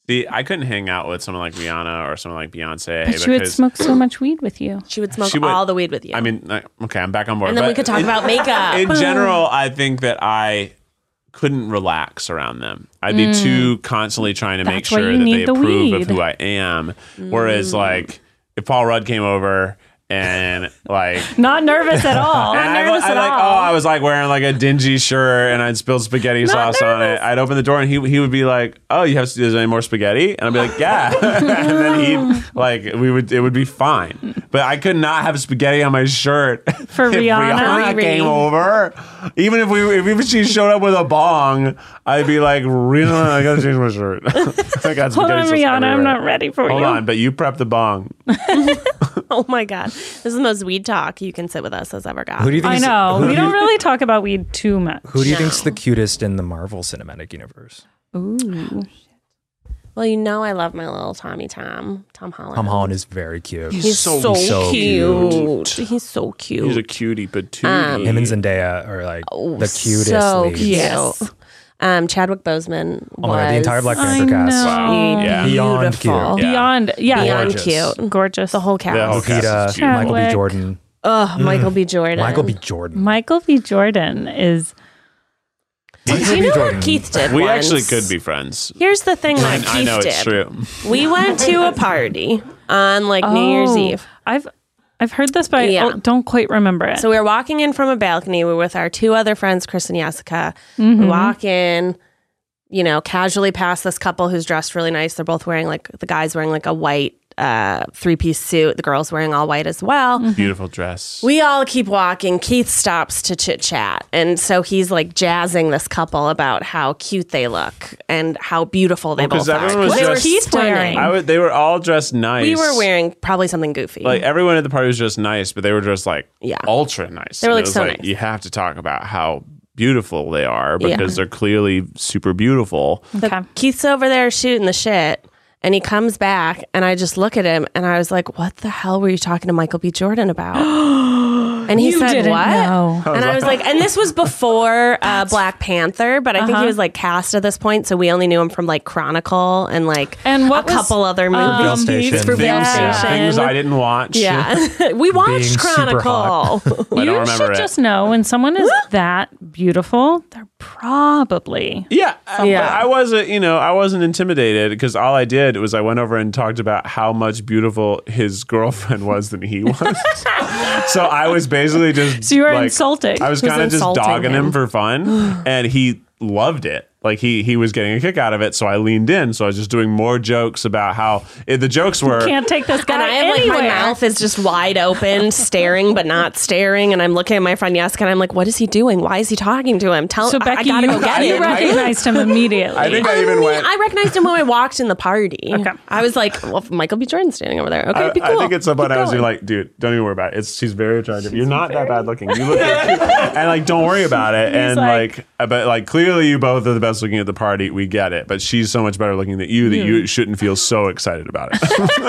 S5: See, I couldn't hang out with someone like Rihanna or someone like Beyonce.
S3: But she would
S5: because
S3: smoke so much weed with you.
S2: She would smoke
S5: She would-
S2: all the weed with you.
S5: I mean, like, okay, I'm back on board.
S2: and then we
S5: but
S2: could talk
S5: in-
S2: about makeup.
S5: In general, I think that I couldn't relax around them. I'd be too constantly trying to make
S3: That's why
S5: sure
S3: you
S5: that
S3: need
S5: they
S3: the
S5: approve
S3: weed.
S5: of who I am. Whereas, like, if Paul Rudd came over and like.
S3: Not nervous at all.
S5: And I,
S2: nervous
S5: I
S2: at
S5: like,
S2: all.
S5: oh, I was like wearing like a dingy shirt and I'd spilled spaghetti sauce on it. I'd open the door and he he would be like, "Oh, you have is there any more spaghetti?" And I'd be like, "Yeah." And then he'd like we would it would be fine. But I could not have spaghetti on my shirt
S3: For
S5: if
S3: Rihanna?
S5: Rihanna
S2: Riri.
S5: came over. Even if we if even she showed up with a bong, I'd be like, "Rihanna, I gotta change my shirt." I got
S3: Hold
S5: spaghetti
S3: on,
S5: sauce
S3: Rihanna. I'm
S5: everywhere.
S3: not ready for
S5: Hold
S3: you.
S5: on, but you prep the bong.
S2: Oh my god, this is the most weed talk you can sit with us has ever got.
S4: Who do you think?
S3: I
S4: is-
S3: know.
S4: Who
S3: We
S4: do you,
S3: don't really talk about weed too much.
S4: who do you
S2: No.
S4: think's the cutest in the Marvel Cinematic Universe?
S3: Ooh.
S2: Well, you know I love my little Tommy Tom, Tom Holland.
S4: Tom Holland is very cute.
S2: He's so,
S4: so
S2: cute. He's so cute.
S5: He's a cutie patootie.
S2: Um,
S4: Him and Zendaya are like
S2: Oh,
S4: the cutest
S2: so
S4: leads.
S2: cute.
S3: Yes.
S2: Um, Chadwick Boseman.
S4: Oh my god, the entire Black
S3: I
S4: Panther cast.
S3: know.
S5: Wow. Yeah.
S4: Beyond
S2: Beautiful.
S4: cute.
S5: Yeah.
S3: Beyond, yeah,
S2: Beyond
S4: Gorgeous.
S2: cute.
S3: gorgeous.
S2: The whole cast.
S5: The whole cast
S4: Lupita,
S5: is beautiful.
S4: Michael B.
S3: Chadwick.
S4: Jordan.
S2: Ugh, Michael B. Jordan.
S4: Michael B. Jordan.
S3: Michael B. Jordan is.
S2: Do
S4: Michael
S2: you
S4: B.
S2: know
S4: Jordan.
S2: what Keith did
S5: We
S2: once?
S5: actually could be friends.
S2: Here's the thing
S5: I,
S2: that Keith
S5: I know
S2: did.
S5: it's true.
S2: We went to a party on like New Year's
S3: Oh,
S2: Eve.
S3: I've I've heard this, but
S2: Yeah.
S3: I oh, don't quite remember it.
S2: So we were walking in from a balcony. We were with our two other friends, Chris and Jessica.
S3: Mm-hmm.
S2: We walk in, you know, casually past this couple who's dressed really nice. They're both wearing like, the guy's wearing like a white uh, three-piece suit. The girl's wearing all white as well.
S5: Beautiful dress.
S2: We all keep walking. Keith stops to chit chat. And so he's like jazzing this couple about how cute they look and how beautiful they
S5: Well, 'cause
S2: both are.
S5: everyone was
S2: They were
S5: just-
S3: Keith wearing?
S2: stunning.
S5: I would, they were all dressed nice.
S2: We were wearing probably something goofy.
S5: like everyone at the party was just nice, but they were just like
S2: Yeah.
S5: ultra nice.
S2: They were,
S5: And
S2: like,
S5: it was
S2: so
S5: like
S2: nice.
S5: you have to talk about how beautiful they are because
S2: Yeah.
S5: they're clearly super beautiful.
S2: So
S3: Okay.
S2: Keith's over there shooting the shit, and he comes back, and I just look at him, and I was like, "What the hell were you talking to Michael B. Jordan about?" And he
S3: You
S2: said,
S3: didn't
S2: "What?"
S3: know.
S2: And I was like, "And this was before uh, Black Panther, but I think he
S3: Uh-huh.
S2: was like cast at this point, so we only knew him from like Chronicle and like
S3: And what
S2: a
S3: was-
S2: couple other
S3: um,
S2: movies
S4: Station.
S2: for Film
S3: Yeah.
S2: Station.
S5: Things I didn't watch.
S2: Yeah, we watched
S4: Being super
S2: Chronicle.
S5: I don't
S3: You
S5: remember
S3: should
S5: it.
S3: just know when someone is that beautiful, they're probably.
S5: Yeah, uh,
S2: Yeah.
S5: but I wasn't, you know, I wasn't intimidated because all I did was I went over and talked about how much beautiful his girlfriend was than he was. So I was basically just
S3: So you were
S5: like,
S3: insulting.
S5: I was
S2: He was
S5: kind of just
S2: insulting
S5: dogging him.
S2: him.
S5: for fun, and he loved it. Like he he was getting a kick out of it, so I leaned in. So I was just doing more jokes about how eh, the jokes were.
S3: Can't take this guy
S2: And I have like
S3: anywhere.
S2: my mouth is just wide open, staring but not staring, and I'm looking at my friend Jessica, and I'm like, "What is he doing? Why is he talking to him? Tell
S3: So
S2: I, I
S3: Becky,
S2: gotta
S3: you,
S2: go get
S3: you
S2: him."
S3: recognized him immediately.
S5: I think I
S2: I
S5: even
S2: mean,
S5: went.
S2: I recognized him when I walked in the party.
S3: Okay.
S2: I was like, "Well, Michael B. Jordan's standing over there. Okay,
S5: I,
S2: be
S5: I
S2: cool."
S5: think at some point
S2: Keep
S5: I was
S2: going.
S5: like, dude, don't even worry about it. It's she's very attractive. You're not that bad looking. You look and like don't worry about it. And
S3: like-
S5: like, uh, but like clearly you both are the best looking at the party. We get it. But she's so much better looking than you that you shouldn't feel so excited about it.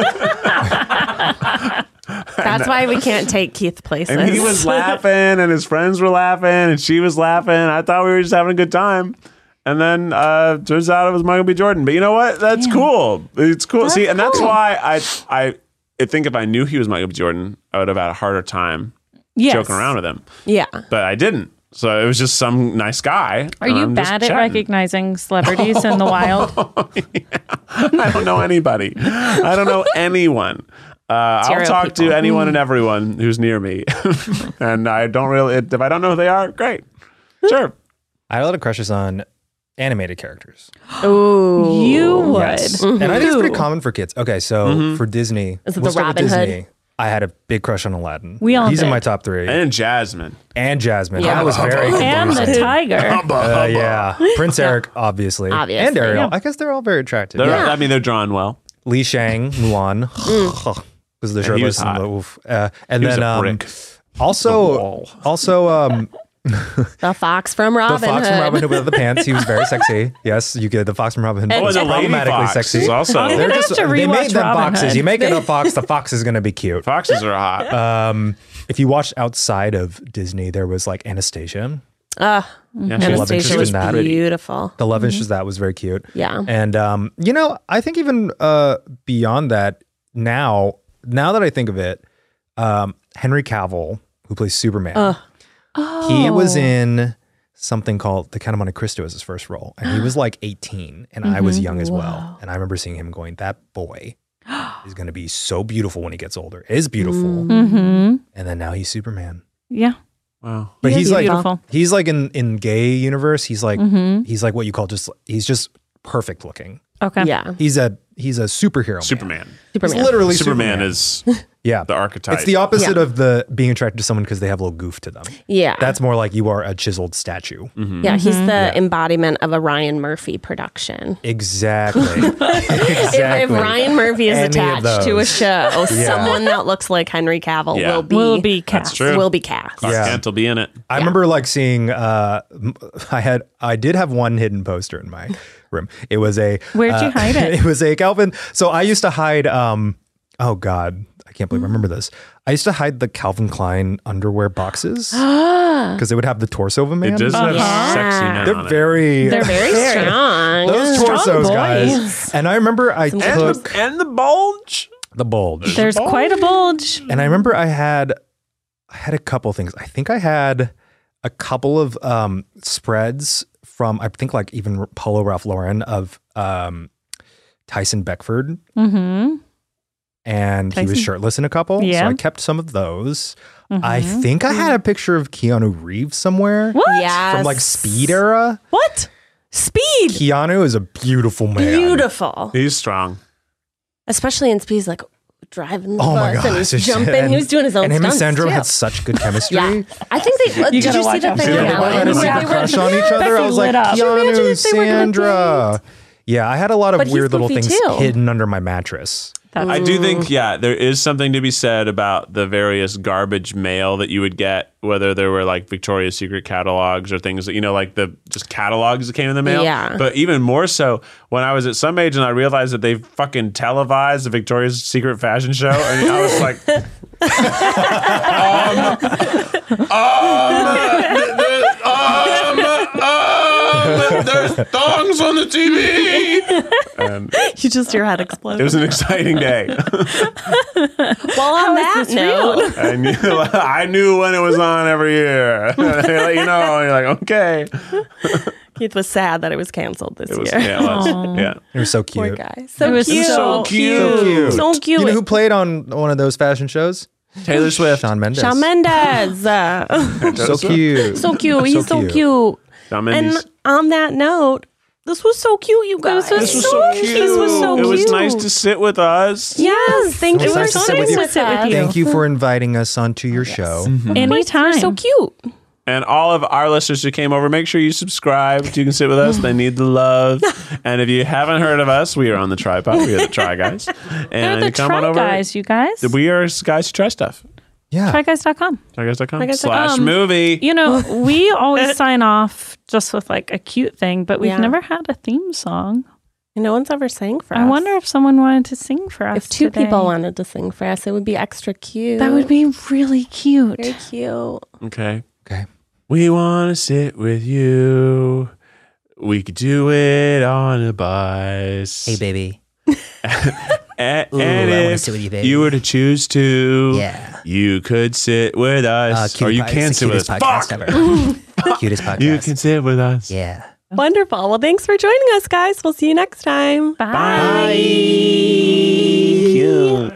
S2: That's why we can't take Keith places.
S5: And he was laughing, and his friends were laughing, and she was laughing. I thought we were just having a good time. And then uh turns out it was Michael B. Jordan. But you know what? That's cool. It's cool. See, and that's why I I I think if I knew he was Michael B. Jordan, I would have had a harder time
S3: Yes.
S5: joking around with him.
S2: yeah.
S5: But I didn't. So it was just some nice guy.
S3: Are
S5: and
S3: you
S5: I'm just
S3: bad at
S5: chatting.
S3: recognizing celebrities in the wild?
S5: I don't know anybody. I don't know anyone. Uh, I'll
S2: Zero
S5: talk
S2: people.
S5: to anyone and everyone who's near me, and I don't really. If I don't know who they are, great, sure.
S4: I had a lot of crushes on animated characters.
S2: Ooh.
S3: You would.
S4: Yes. And I think it's pretty common for kids. Okay, so
S5: Mm-hmm.
S4: for Disney,
S2: Is it
S4: we'll
S2: the
S4: start with
S2: Robin Hood?
S4: Disney. I had a big crush on Aladdin.
S3: We all
S4: He's in
S3: did.
S4: my top three. And,
S5: And Jasmine.
S4: Jasmine.
S2: Yeah.
S4: I was very
S3: And the
S4: confused.
S3: tiger.
S4: Uh, yeah. Prince Eric, obviously.
S2: Obviously.
S4: And Ariel.
S3: Yeah.
S4: I guess they're all very attractive.
S5: They're,
S4: Yeah.
S5: I mean, they're drawn well.
S4: Li Shang, Mulan. was the
S5: And he was
S4: shirtless. and
S5: hot.
S4: the, oof. Uh, and
S5: He was
S4: then
S5: a
S4: um,
S5: brick.
S4: also,
S5: wall.
S4: also um,
S2: The fox from
S4: the
S2: Robin
S4: fox
S2: Hood.
S4: from Robin Hood without the pants. He was very sexy. Yes, you get the fox from Robin Hood.
S2: And
S5: Oh,
S2: It's
S5: and the lady
S4: problematically
S5: fox
S4: sexy.
S5: is also.
S3: I'm
S4: They're
S3: gonna
S4: just,
S3: have to
S4: they
S3: rewatch
S4: made them
S3: Robin
S4: foxes.
S3: Hood.
S4: You make it a fox, the fox is going to be cute.
S5: Foxes are hot.
S4: Um, if you watched outside of Disney, there was like Anastasia.
S2: Uh,
S5: Yeah, she
S4: love interest
S2: Anastasia was
S4: in that.
S2: beautiful.
S4: The love interest that was very cute.
S2: Yeah.
S4: And um, you know, I think even uh, beyond that, now, now that I think of it, um, Henry Cavill, who plays Superman, he was in something called The Count of Monte Cristo as his first role, and he was like eighteen, and I was young as well. And I remember seeing him going, "That boy is going to be so beautiful when he gets older. Is beautiful."
S3: Mm-hmm.
S4: And then now he's Superman.
S3: Yeah.
S5: Wow.
S4: But
S3: He
S4: he's
S3: is
S4: like
S3: beautiful.
S4: he's like in in gay universe. He's like
S3: Mm-hmm.
S4: he's like what you call just he's just perfect looking.
S3: Okay.
S2: Yeah.
S4: He's a he's a superhero. man.
S5: Superman.
S4: He's
S2: Superman.
S4: literally
S5: Superman,
S4: Superman.
S5: is
S4: yeah.
S5: the archetype.
S4: It's the opposite
S2: Yeah.
S4: of the being attracted to someone because they have a little goof to them.
S2: Yeah.
S4: That's more like you are a chiseled statue.
S2: yeah, he's the
S4: Yeah.
S2: embodiment of a Ryan Murphy production.
S4: Exactly.
S2: If,
S4: exactly.
S2: if Ryan Murphy is
S4: Any of
S2: attached to a
S4: those.
S2: show, someone that looks like Henry Cavill
S5: Yeah.
S2: will be
S3: Will be cast.
S5: That's true.
S2: will be cast.
S5: Clark
S4: Yeah.
S5: Kent will be in it.
S4: I remember like seeing. Uh, m- I had. I did have one hidden poster in my room. It was a.
S3: Where'd you
S4: uh,
S3: hide it?
S4: It was a Calvin. So I used to hide. Um. Oh God, I can't believe I remember this. I used to hide the Calvin Klein underwear boxes because they would have the torso of a man.
S5: It does have
S2: Yeah.
S5: sexy men
S4: They're
S5: on it.
S4: very.
S2: They're very strong.
S4: Those
S2: Strong
S4: torsos,
S2: boys.
S4: guys. And I remember I
S5: And
S4: took
S5: the, and the bulge.
S4: the bulge.
S3: There's quite a bulge.
S4: And I remember I had I had a couple things. I think I had a couple of um, spreads from I think like even Polo Ralph Lauren of um, Tyson Beckford,
S3: Mm-hmm.
S4: and he was
S3: Tyson.
S4: shirtless in a couple.
S3: Yeah.
S4: So I kept some of those. I think I had a picture of Keanu Reeves somewhere
S3: What?
S2: Yes.
S4: from like Speed era.
S2: What? Speed.
S4: Keanu is a beautiful man.
S2: Beautiful.
S5: He's strong.
S2: Especially in Speed's like driving the
S4: Oh my
S2: bus
S4: gosh!
S2: and he's
S4: it's-
S2: jumping.
S4: and-
S2: he was doing his own
S4: And him and
S2: stunts,
S4: Sandro
S2: too.
S4: had such good chemistry.
S2: Yeah. I think they uh, did
S3: gotta
S2: you see
S3: watch
S2: the
S3: out
S2: thing?
S3: for
S4: Yeah,
S3: Yeah,
S4: they
S3: yeah,
S4: had a
S3: yeah.
S4: secret
S3: Yeah.
S4: crush on each other. I
S3: Becky
S4: was like,
S3: lit up.
S2: Could you imagine
S4: Keanu,
S2: if they were gonna
S4: Sandra. Yeah, I had a lot of
S2: But he's
S4: weird little
S2: goofy
S4: things
S2: too.
S4: hidden under my mattress.
S3: That's
S5: I do think, yeah, there is something to be said about the various garbage mail that you would get, whether there were like Victoria's Secret catalogs or things that, you know, like the just catalogs that came in the mail.
S2: Yeah.
S5: But even more so, when I was at some age and I realized that they fucking televised the Victoria's Secret fashion show, and I was like, um, um, um, um, there's thongs on the T V. And
S2: You just your head explode.
S5: it was an exciting day.
S2: Well, on that note,
S5: I knew I knew when it was on every year. They let you know. You're like, okay.
S2: Keith was sad that it was canceled this
S5: It was,
S2: year.
S5: yeah, it was. Yeah.
S4: They were so
S2: Poor
S4: cute.
S2: guy. So
S3: It was
S2: cute.
S3: so
S5: cute.
S4: So cute.
S2: So cute.
S4: You know who played on one of those fashion shows?
S5: Taylor Swift.
S4: Shawn Mendes.
S2: Shawn Mendes. Uh,
S4: So cute.
S2: so cute. He's so cute.
S5: Shawn
S2: And
S5: Mendes.
S2: on that note, this was so cute, you guys.
S3: was
S5: This was so cute.
S2: This was so
S5: it was
S2: cute.
S5: nice to sit with us.
S2: Yes, thank
S4: It
S2: you
S4: was
S2: for
S4: nice to sit
S2: sitting
S4: with you.
S2: with
S3: Sit with
S2: us.
S3: you.
S4: Thank you for inviting us onto your show.
S3: anytime.
S2: You're so cute.
S5: And all of our listeners who came over, make sure you subscribe. You can sit with us. They need the love. And if you haven't heard of us, we are on the Tripod. We are the Try Guys.
S3: They're
S5: And
S3: the
S5: come
S3: Try
S5: on over.
S3: Guys, you guys.
S5: We are guys who try stuff.
S4: Yeah.
S3: try guys dot com.
S5: try guys dot com
S2: Try guys dot com.
S5: slash
S3: Um,
S5: movie.
S3: You know, we always sign off just with like a cute thing, but we've
S2: Yeah.
S3: never had a theme song.
S2: No one's ever sang for us.
S3: I wonder if someone wanted to sing for us.
S2: if two
S3: today.
S2: people wanted to sing for us, it would be extra cute.
S3: That would be really cute.
S2: very cute.
S5: Okay.
S4: Okay.
S5: We want to sit with you. We could do it on a bus.
S6: Hey, baby.
S5: A-
S6: Ooh,
S5: and
S6: I wanna
S5: if
S6: sit with you, baby.
S5: you were to choose to,
S6: Yeah.
S5: you could sit with
S6: Uh,
S5: us, or
S6: cutie
S5: you
S6: pie-
S5: can
S6: it's
S5: sit
S6: the
S5: with us.
S6: cutest podcast
S5: Fuck!
S6: ever. Cutest podcast.
S5: You can sit with us.
S6: Yeah.
S2: Wonderful. Well, thanks for joining us, guys. We'll see you next time.
S3: Bye.
S5: Cute.